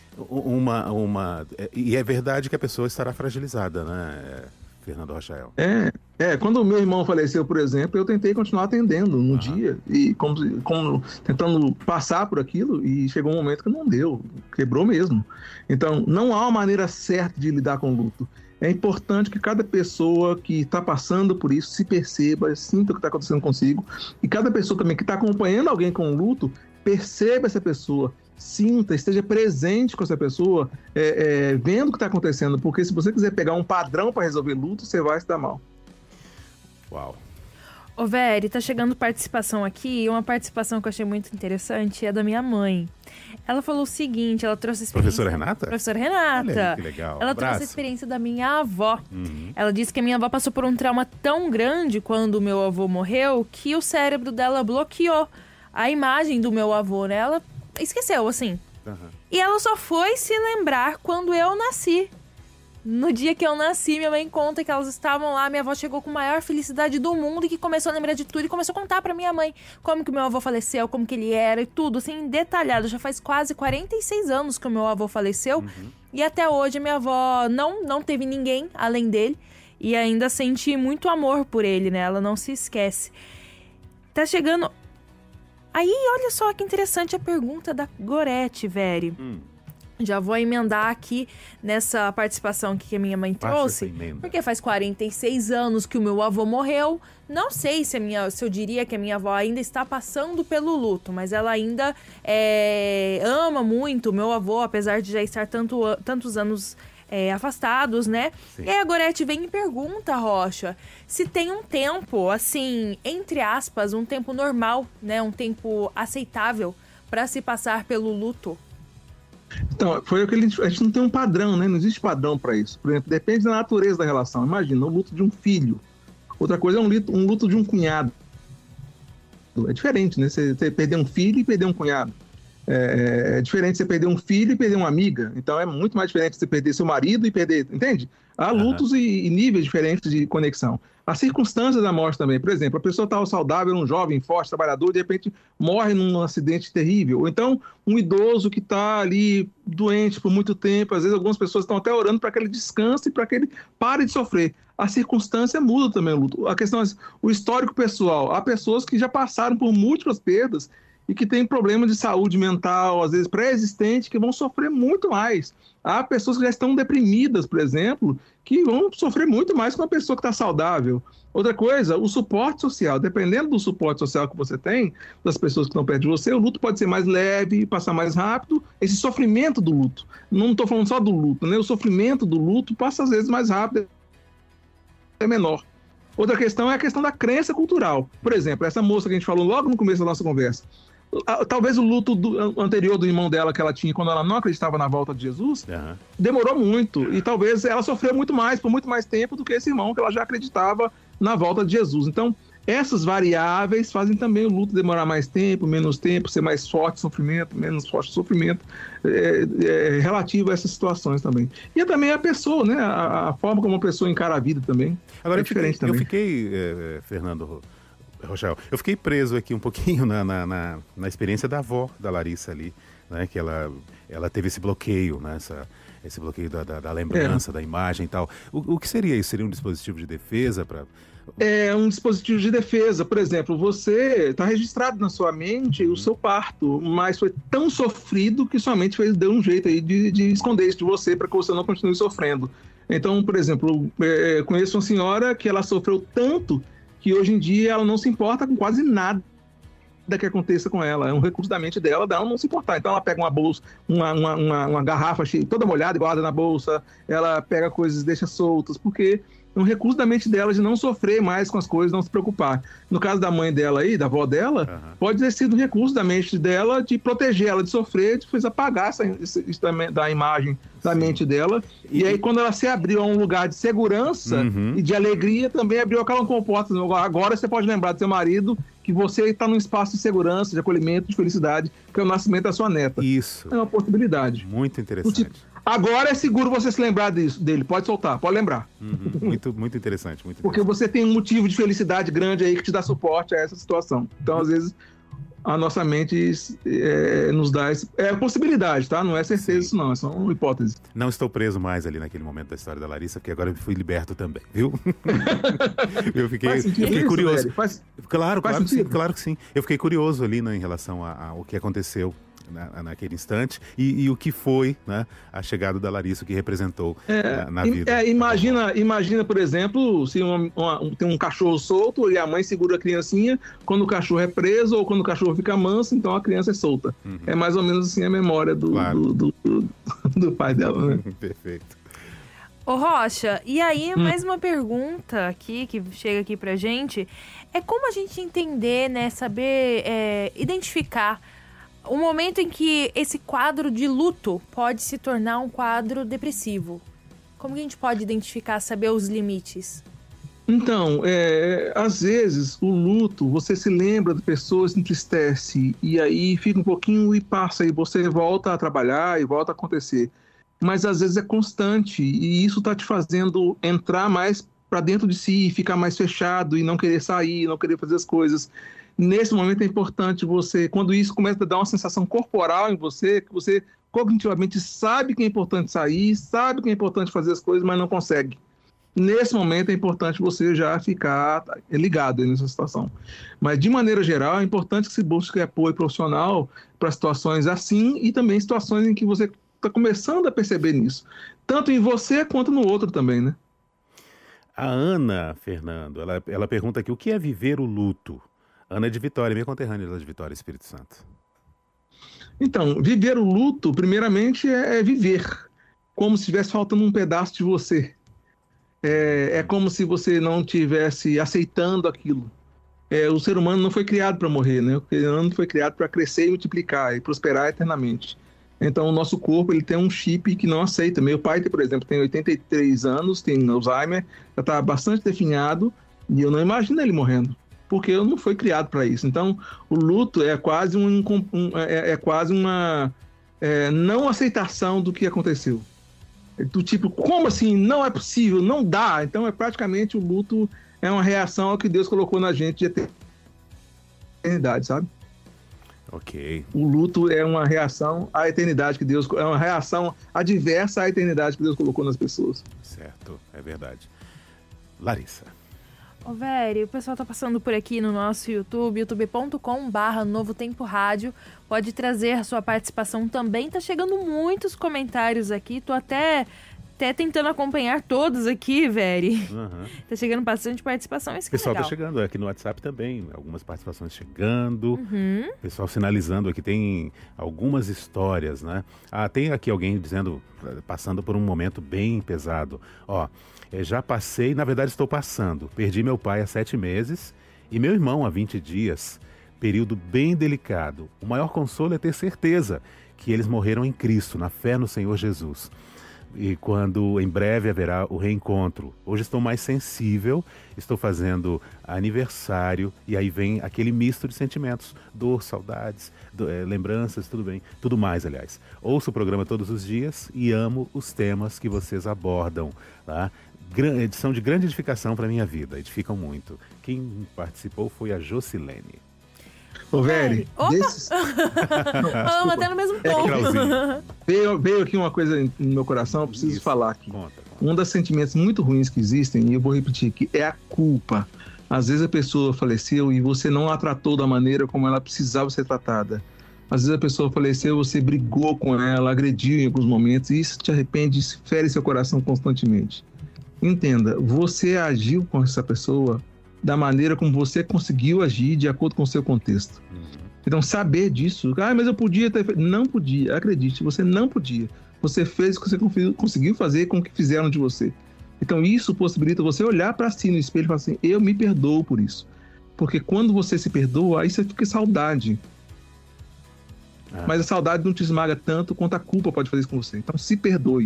Uma, uma... E é verdade que a pessoa estará fragilizada, né, Fernando Rochael? É, é, quando o meu irmão faleceu, por exemplo, eu tentei continuar atendendo no ah. dia, e como, como, tentando passar por aquilo, e chegou um momento que não deu, quebrou mesmo. Então, não há uma maneira certa de lidar com o luto. É importante que cada pessoa que está passando por isso se perceba, sinta o que está acontecendo consigo, e cada pessoa também que está acompanhando alguém com luto, perceba essa pessoa, sinta, esteja presente com essa pessoa, é, é, vendo o que está acontecendo, porque se você quiser pegar um padrão para resolver luto, você vai se dar mal. Uau. Ô, Veri, tá chegando participação aqui, uma participação que eu achei muito interessante é da minha mãe. Ela falou o seguinte, ela trouxe a experiência... Professora Renata? Professora Renata. Olha aí, que legal. Ela Abraço. trouxe a experiência da minha avó. Uhum. Ela disse que a minha avó passou por um trauma tão grande quando o meu avô morreu que o cérebro dela bloqueou a imagem do meu avô, né? Ela esqueceu, assim. Uhum. E ela só foi se lembrar quando eu nasci. No dia que eu nasci, minha mãe conta que elas estavam lá, minha avó chegou com a maior felicidade do mundo e que começou a lembrar de tudo e começou a contar pra minha mãe como que o meu avô faleceu, como que ele era e tudo, assim, detalhado. Já faz quase quarenta e seis anos que o meu avô faleceu uhum. e até hoje a minha avó não, não teve ninguém além dele e ainda sente muito amor por ele, né? Ela não se esquece. Tá chegando... Aí, olha só que interessante a pergunta da Gorete, Veri. Hum. Já vou emendar aqui nessa participação que a minha mãe trouxe, porque faz quarenta e seis anos que o meu avô morreu. Não sei se, a minha, se eu diria que a minha avó ainda está passando pelo luto, mas ela ainda é, ama muito o meu avô, apesar de já estar tanto, tantos anos é, afastados, né? Sim. E aí a Gorete vem e pergunta, Rocha, se tem um tempo, assim, entre aspas, um tempo normal, né? Um tempo aceitável para se passar pelo luto. Então, foi o que a gente, a gente não tem um padrão, né? Não existe padrão para isso. Por exemplo, depende da natureza da relação. Imagina, o luto de um filho. Outra coisa é um luto, um luto de um cunhado. É diferente, né? Você, você perder um filho e perder um cunhado. É, é diferente você perder um filho e perder uma amiga. Então, é muito mais diferente você perder seu marido e perder... Entende? Há lutos uhum. e, e níveis diferentes de conexão. As circunstâncias da morte também. Por exemplo, a pessoa estava saudável, um jovem, forte, trabalhador, de repente morre num acidente terrível. Ou então, um idoso que está ali doente por muito tempo. Às vezes, algumas pessoas estão até orando para que ele descanse e para que ele pare de sofrer. A circunstância muda também o luto. A questão é o histórico pessoal. Há pessoas que já passaram por múltiplas perdas e que têm problemas de saúde mental, às vezes pré-existente, que vão sofrer muito mais. Há pessoas que já estão deprimidas, por exemplo, que vão sofrer muito mais que uma pessoa que está saudável. Outra coisa, o suporte social. Dependendo do suporte social que você tem, das pessoas que estão perto de você, o luto pode ser mais leve, passar mais rápido. Esse sofrimento do luto, não estou falando só do luto, né? O sofrimento do luto passa às vezes mais rápido, é menor. Outra questão é a questão da crença cultural. Por exemplo, essa moça que a gente falou logo no começo da nossa conversa, talvez o luto do, anterior do irmão dela que ela tinha quando ela não acreditava na volta de Jesus, uhum. demorou muito. E talvez ela sofreu muito mais, por muito mais tempo do que esse irmão que ela já acreditava na volta de Jesus. Então, essas variáveis fazem também o luto demorar mais tempo, menos tempo, ser mais forte o sofrimento, menos forte o sofrimento, é, é, relativo a essas situações também. E também a pessoa, né? A, a forma como a pessoa encara a vida também. Agora, é eu diferente fiquei, também. Eu fiquei, é, Fernando... Rochel, eu fiquei preso aqui um pouquinho na, na, na, na experiência da avó da Larissa ali, né, que ela, ela teve esse bloqueio, né, essa, esse bloqueio da, da, da lembrança, é. da imagem e tal. O, o que seria isso? Seria um dispositivo de defesa para... É um dispositivo de defesa. Por exemplo, você está registrado na sua mente uhum. o seu parto, mas foi tão sofrido que sua mente fez, deu um jeito aí de, de esconder isso de você para que você não continue sofrendo. Então, por exemplo, é, conheço uma senhora que ela sofreu tanto que hoje em dia ela não se importa com quase nada que aconteça com ela. É um recurso da mente dela, dela não se importar. Então ela pega uma bolsa, uma, uma, uma, uma garrafa cheia, toda molhada e guarda na bolsa, ela pega coisas e deixa soltas, porque é um recurso da mente dela de não sofrer mais com as coisas, não se preocupar. No caso da mãe dela aí, da avó dela, uhum. pode ter sido um recurso da mente dela de proteger ela de sofrer, de fazer apagar essa, isso da imagem da Sim. mente dela. E... e aí, quando ela se abriu a um lugar de segurança uhum. e de alegria, também abriu aquela comporta. Agora você pode lembrar do seu marido que você está num espaço de segurança, de acolhimento, de felicidade, que é o nascimento da sua neta. Isso. É uma possibilidade. Muito interessante. Agora é seguro você se lembrar disso, dele. Pode soltar, pode lembrar. Uhum. Muito, muito interessante. Muito Porque interessante. você tem um motivo de felicidade grande aí que te dá suporte a essa situação. Então, às vezes, a nossa mente é, nos dá... Esse, é a possibilidade, tá? Não é certeza Sim. isso não, é só uma hipótese. Não estou preso mais ali naquele momento da história da Larissa, porque agora eu fui liberto também, viu? eu fiquei, faz sentido eu fiquei isso, curioso. Faz, claro, faz claro, que sim, sentido. claro que sim. Eu fiquei curioso ali, né, em relação ao que aconteceu Na, naquele instante e, e o que foi, né, a chegada da Larissa, o que representou é, na, na vida. É, imagina, imagina, por exemplo, se uma, uma, tem um cachorro solto e a mãe segura a criancinha, quando o cachorro é preso ou quando o cachorro fica manso, então a criança é solta. Uhum. É mais ou menos assim a memória do, claro. do, do, do, do pai dela, né? Perfeito. Ô Rocha, e aí hum. mais uma pergunta aqui, que chega aqui pra gente, é como a gente entender, né, saber é, identificar o momento em que esse quadro de luto pode se tornar um quadro depressivo. Como que a gente pode identificar, saber os limites? Então, é, às vezes, o luto, você se lembra da pessoa, se entristece, e aí fica um pouquinho e passa, e você volta a trabalhar e volta a acontecer. mas às vezes é constante, e isso está te fazendo entrar mais para dentro de si, ficar mais fechado e não querer sair, não querer fazer as coisas. Nesse momento é importante você, quando isso começa a dar uma sensação corporal em você, que você cognitivamente sabe que é importante sair, sabe que é importante fazer as coisas, mas não consegue. Nesse momento é importante você já ficar ligado nessa situação. Mas, de maneira geral, é importante que se busque apoio profissional para situações assim e também situações em que você está começando a perceber nisso. Tanto em você quanto no outro também, né? A Ana, Fernando, ela, ela pergunta aqui, o que é viver o luto? Ana é de Vitória, minha conterrânea lá de Vitória, Espírito Santo. Então, viver o luto, primeiramente, é, é viver. Como se estivesse faltando um pedaço de você. É, é como se você não estivesse aceitando aquilo. É, o ser humano não foi criado para morrer, né? O ser humano foi criado para crescer e multiplicar e prosperar eternamente. Então, o nosso corpo ele tem um chip que não aceita. Meu pai, por exemplo, tem oitenta e três anos, tem Alzheimer, já está bastante definhado, e eu não imagino ele morrendo, porque eu não fui criado para isso. Então, o luto é quase, um, um, é, é quase uma é, não aceitação do que aconteceu. Do tipo, como assim? Não é possível, não dá. Então, é praticamente o luto é uma reação ao que Deus colocou na gente de eternidade, sabe? Ok. O luto é uma reação à eternidade que Deus... É uma reação adversa à eternidade que Deus colocou nas pessoas. Certo, é verdade. Larissa. Ô, Véri, o pessoal tá passando por aqui no nosso YouTube, youtube ponto com barra Novo Tempo Rádio. Pode trazer a sua participação também. Tá chegando muitos comentários aqui. Tô até... Até tentando acompanhar todos aqui, Véri. Uhum. Tá chegando bastante participação, isso O que é pessoal legal. tá chegando, aqui no WhatsApp também, algumas participações chegando. Uhum. O pessoal sinalizando aqui, tem algumas histórias, né? Ah, tem aqui alguém dizendo, passando por um momento bem pesado. Ó, já passei, na verdade estou passando. Perdi meu pai há sete meses e meu irmão há vinte dias. Período bem delicado. O maior consolo é ter certeza que eles morreram em Cristo, na fé no Senhor Jesus. E quando em breve haverá o reencontro. Hoje estou mais sensível, estou fazendo aniversário e aí vem aquele misto de sentimentos, dor, saudades, do, é, lembranças, tudo bem, tudo mais, aliás. Ouço o programa todos os dias e amo os temas que vocês abordam, tá? Gran, edição de grande edificação para a minha vida, edificam muito. Quem participou foi a Jocilene. Ô, Véri, Opa! desses... Vamos até no mesmo tom. veio, veio aqui uma coisa no meu coração, eu preciso Isso. falar aqui. Conta, conta. Um dos sentimentos muito ruins que existem, e eu vou repetir aqui, é a culpa. Às vezes a pessoa faleceu e você não a tratou da maneira como ela precisava ser tratada. Às vezes a pessoa faleceu, você brigou com ela, agrediu em alguns momentos, e isso te arrepende, isso fere seu coração constantemente. Entenda, você agiu com essa pessoa da maneira como você conseguiu agir de acordo com o seu contexto. Uhum. Então, saber disso, ah, mas eu podia ter feito. Não podia, acredite, você não podia. Você fez o que você conseguiu fazer com o que fizeram de você. Então, isso possibilita você olhar para si no espelho e falar assim, eu me perdoo por isso. Porque quando você se perdoa, aí você fica saudade. Ah. Mas a saudade não te esmaga tanto quanto a culpa pode fazer isso com você. Então, se perdoe.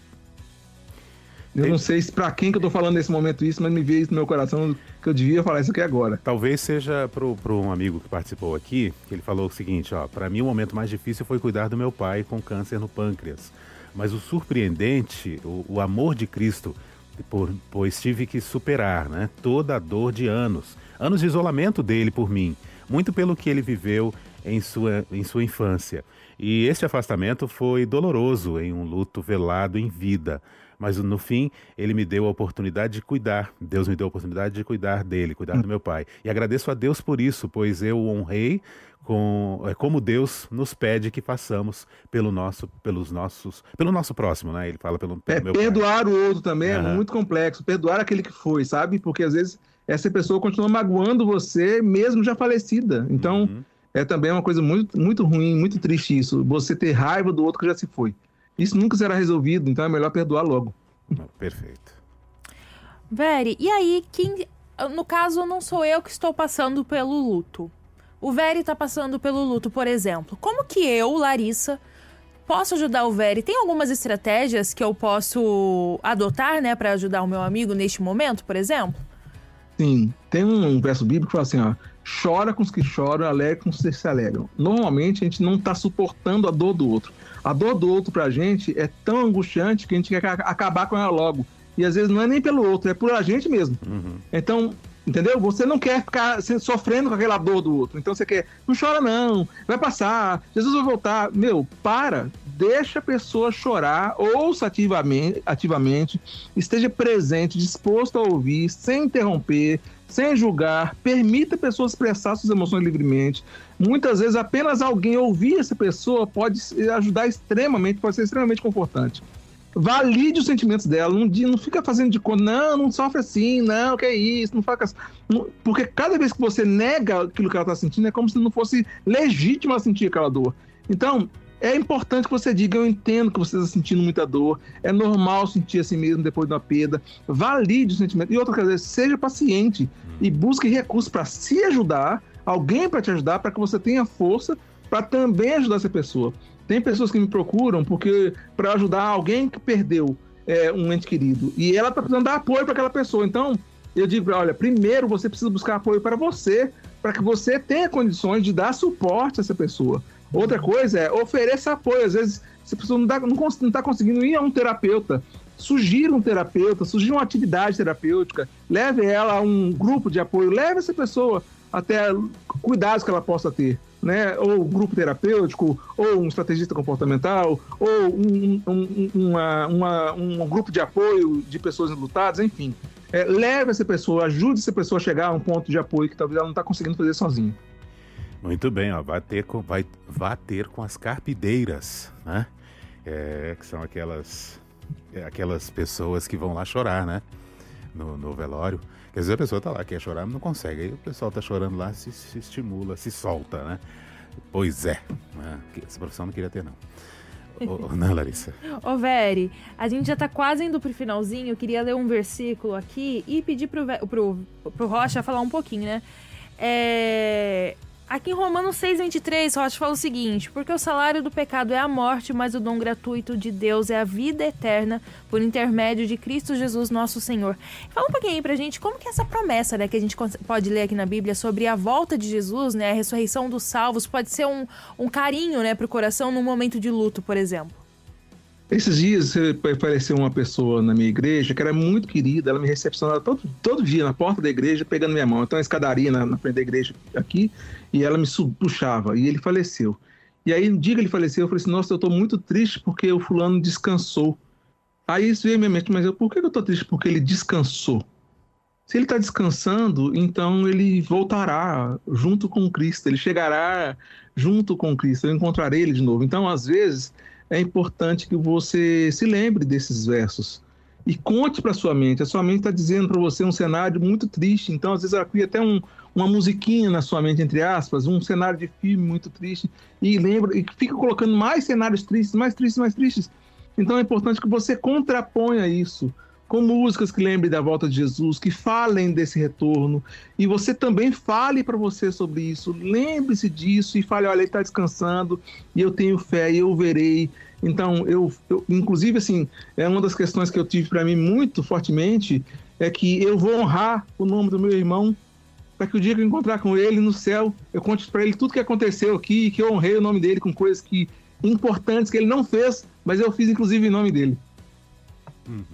Eu não sei para quem que eu tô falando nesse momento isso, mas me veio isso no meu coração que eu devia falar isso aqui agora. Talvez seja para um amigo que participou aqui, que ele falou o seguinte, ó, para mim o momento mais difícil foi cuidar do meu pai com câncer no pâncreas. Mas o surpreendente, o, o amor de Cristo, por, pois tive que superar, né, toda a dor de anos. Anos de isolamento dele por mim, muito pelo que ele viveu em sua, em sua infância. E este afastamento foi doloroso em um luto velado em vida. Mas no fim, ele me deu a oportunidade de cuidar. Deus me deu a oportunidade de cuidar dele, cuidar do meu pai. E agradeço a Deus por isso, pois eu o honrei com, como Deus nos pede que façamos pelo nosso, pelos nossos, pelo nosso próximo, né? Ele fala pelo, pelo é, meu perdoar pai. o outro também uhum. é muito complexo. Perdoar aquele que foi, sabe? Porque às vezes essa pessoa continua magoando você, mesmo já falecida. Então, uhum. é também uma coisa muito, muito ruim, muito triste isso. Você ter raiva do outro que já se foi. Isso nunca será resolvido, então é melhor perdoar logo. Perfeito. Véri, e aí, quem, no caso, não sou eu que estou passando pelo luto. O Véri está passando pelo luto, por exemplo. Como que eu, Larissa, posso ajudar o Véri? Tem algumas estratégias que eu posso adotar, né, para ajudar o meu amigo neste momento, por exemplo? Sim, tem um verso bíblico que fala assim, ó, chora com os que choram, alegra com os que se alegram. Normalmente a gente não está suportando a dor do outro. A dor do outro pra gente é tão angustiante que a gente quer acabar com ela logo. E às vezes não é nem pelo outro, é por a gente mesmo. Uhum. Então, entendeu? Você não quer ficar sofrendo com aquela dor do outro. Então você quer, não chora não, vai passar, Jesus vai voltar. Meu, para, deixa a pessoa chorar, ouça ativamente, ativamente, esteja presente, disposto a ouvir, sem interromper, sem julgar, permita a pessoa expressar suas emoções livremente. Muitas vezes apenas alguém ouvir essa pessoa pode ajudar extremamente, pode ser extremamente confortante. Valide os sentimentos dela, não, não fica fazendo de conta, não, não sofre assim, não, que é isso, não faça. Não, porque cada vez que você nega aquilo que ela está sentindo, é como se não fosse legítimo ela sentir aquela dor. Então, é importante que você diga, eu entendo que você está sentindo muita dor, é normal sentir assim mesmo depois de uma perda, valide o sentimento. E outra coisa, seja paciente e busque recursos para se ajudar, alguém para te ajudar, para que você tenha força para também ajudar essa pessoa. Tem pessoas que me procuram porque para ajudar alguém que perdeu é, um ente querido e ela está precisando dar apoio para aquela pessoa. Então, eu digo, olha, primeiro você precisa buscar apoio para você, para que você tenha condições de dar suporte a essa pessoa. Outra coisa é ofereça apoio. Às vezes, essa pessoa não está não está conseguindo ir a um terapeuta. Sugira um terapeuta, sugira uma atividade terapêutica, leve ela a um grupo de apoio, leve essa pessoa até cuidados que ela possa ter. Né? Ou um grupo terapêutico, ou um estrategista comportamental, ou um, um, uma, uma, um grupo de apoio de pessoas enlutadas, enfim. É, leve essa pessoa, ajude essa pessoa a chegar a um ponto de apoio que talvez ela não está conseguindo fazer sozinha. Muito bem, ó, vai ter com, vai, vai ter com as carpideiras, né? É, que são aquelas, é, aquelas pessoas que vão lá chorar, né? No, no velório. Quer dizer, a pessoa tá lá, quer chorar, mas não consegue. Aí o pessoal tá chorando lá, se, se estimula, se solta, né? Pois é. Né? Essa profissão não queria ter, não. Ô, não, Larissa? Ô, Veri, a gente já tá quase indo pro finalzinho. Eu queria ler um versículo aqui e pedir pro, pro, pro Rocha falar um pouquinho, né? É... Aqui em Romanos seis, vinte e três, Rocha fala o seguinte: porque o salário do pecado é a morte, mas o dom gratuito de Deus é a vida eterna por intermédio de Cristo Jesus, nosso Senhor. Fala um pouquinho aí pra gente como que é essa promessa, né, que a gente pode ler aqui na Bíblia sobre a volta de Jesus, né, a ressurreição dos salvos, pode ser um, um carinho, né, pro coração num momento de luto, por exemplo. Esses dias apareceu uma pessoa na minha igreja que era muito querida, ela me recepcionava todo, todo dia na porta da igreja, pegando minha mão. Então, a escadaria na, na frente da igreja aqui, e ela me puxava, e ele faleceu. E aí, no dia que ele faleceu, eu falei assim, nossa, eu tô muito triste porque o fulano descansou. Aí isso veio à minha mente, mas eu, por que eu tô triste? Porque ele descansou. Se ele está descansando, então ele voltará junto com Cristo, ele chegará junto com Cristo, eu encontrarei ele de novo. Então, às vezes, é importante que você se lembre desses versos e conte para sua mente. A sua mente está dizendo para você um cenário muito triste, então às vezes ela cria até um, uma musiquinha na sua mente, entre aspas, um cenário de filme muito triste, e lembra e fica colocando mais cenários tristes, mais tristes, mais tristes. Então é importante que você contraponha isso com músicas que lembrem da volta de Jesus, que falem desse retorno, e você também fale para você sobre isso, lembre-se disso e fale, olha, ele está descansando, e eu tenho fé, e eu verei. Então, eu, eu, inclusive, assim, é uma das questões que eu tive para mim muito fortemente, é que eu vou honrar o nome do meu irmão, para que o dia que eu encontrar com ele no céu, eu conte para ele tudo que aconteceu aqui, que eu honrei o nome dele com coisas que, importantes que ele não fez, mas eu fiz, inclusive, em nome dele. Uhum.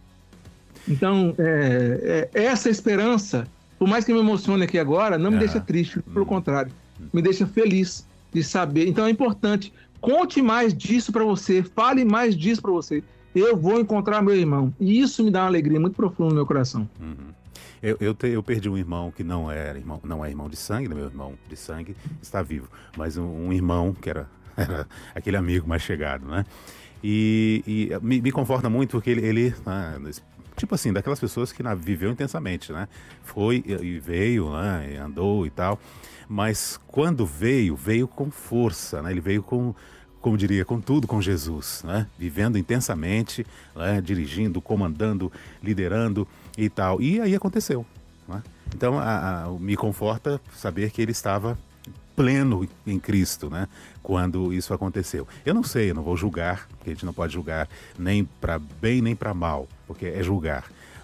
Então, é, é, essa esperança, por mais que me emocione aqui agora, não me é. deixa triste, pelo contrário, me deixa feliz de saber. Então é importante, conte mais disso para você, fale mais disso para você. Eu vou encontrar meu irmão. E isso me dá uma alegria muito profunda no meu coração. Uhum. Eu, eu, te, eu perdi um irmão que não, era irmão, não é irmão de sangue, meu irmão de sangue está vivo, mas um, um irmão que era, era aquele amigo mais chegado, né? E, e me, me conforta muito porque ele... ele ah, tipo assim, daquelas pessoas que na, viveu intensamente, né? Foi e veio, né? E andou e tal. Mas quando veio, veio com força, né? Ele veio com, como diria, com tudo com Jesus, né? Vivendo intensamente, né? Dirigindo, comandando, liderando e tal. E aí aconteceu, né? Então, a, a, me conforta saber que ele estava pleno em Cristo, né? Quando isso aconteceu. Eu não sei, eu não vou julgar, porque a gente não pode julgar nem para bem nem para mal, porque é julgar.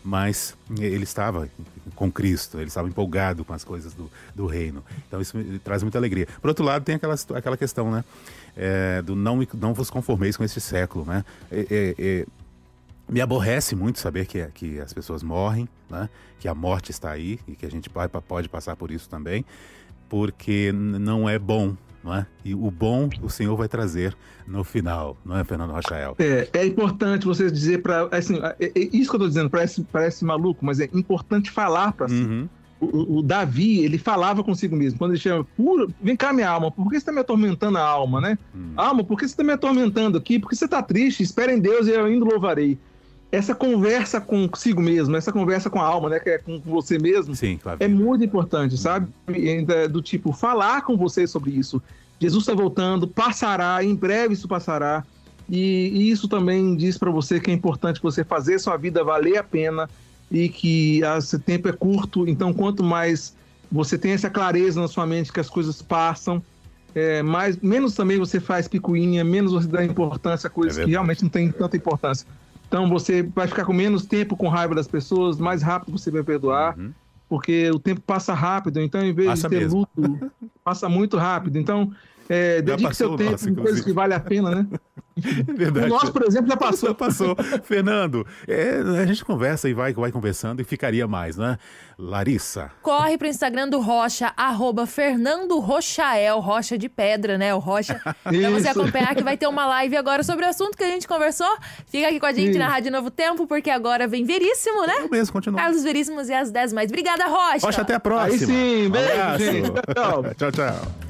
mas ele estava com Cristo, ele estava empolgado com as coisas do, do reino. Então isso me traz muita alegria. Por outro lado, tem aquela, aquela questão, né? É, do não, não vos conformeis com este século, né? É, é, é, me aborrece muito saber que, que as pessoas morrem, né? Que a morte está aí e que a gente pode, pode passar por isso também, porque não é bom. Não é? E o bom o Senhor vai trazer no final, não é, Fernando Rochael? É, é importante você dizer para assim, é, é isso que eu estou dizendo, parece, parece maluco, mas é importante falar para si. Uhum. O, o Davi, ele falava consigo mesmo, quando ele chama, vem cá minha alma, por que você está me atormentando a alma, né? Hum. Alma, por que você está me atormentando aqui? Por que você está triste? Espera em Deus e eu ainda louvarei. Essa conversa consigo mesmo, essa conversa com a alma, né, que é com você mesmo, sim, claro. É muito importante, sabe? Do tipo, falar com você sobre isso. Jesus está voltando, passará, em breve isso passará. E, e isso também diz para você que é importante você fazer sua vida valer a pena e que esse tempo é curto. Então, quanto mais você tem essa clareza na sua mente que as coisas passam, é, mais, menos também você faz picuinha, menos você dá importância a coisas é que realmente não tem tanta importância. Então você vai ficar com menos tempo com raiva das pessoas, mais rápido você vai perdoar, uhum. porque o tempo passa rápido, então em vez passa de ter mesmo. luto, passa muito rápido. Então, é, dedique seu tempo nosso, em coisas que vale a pena, né? Verdade. O nosso, por exemplo, já passou. Já passou. Fernando, é, a gente conversa e vai, vai conversando e ficaria mais, né? Larissa. Corre pro Instagram do Rocha, arroba Fernando Rochael, Rocha de pedra, né? O Rocha. Pra você acompanhar que vai ter uma live agora sobre o assunto que a gente conversou. Fica aqui com a gente Isso. na Rádio Novo Tempo, porque agora vem Veríssimo, né? Eu mesmo, continua. Carlos Veríssimos e as dez mais. Obrigada, Rocha. Rocha, até a próxima. Aí sim, beijo, um gente. Tchau, tchau. tchau.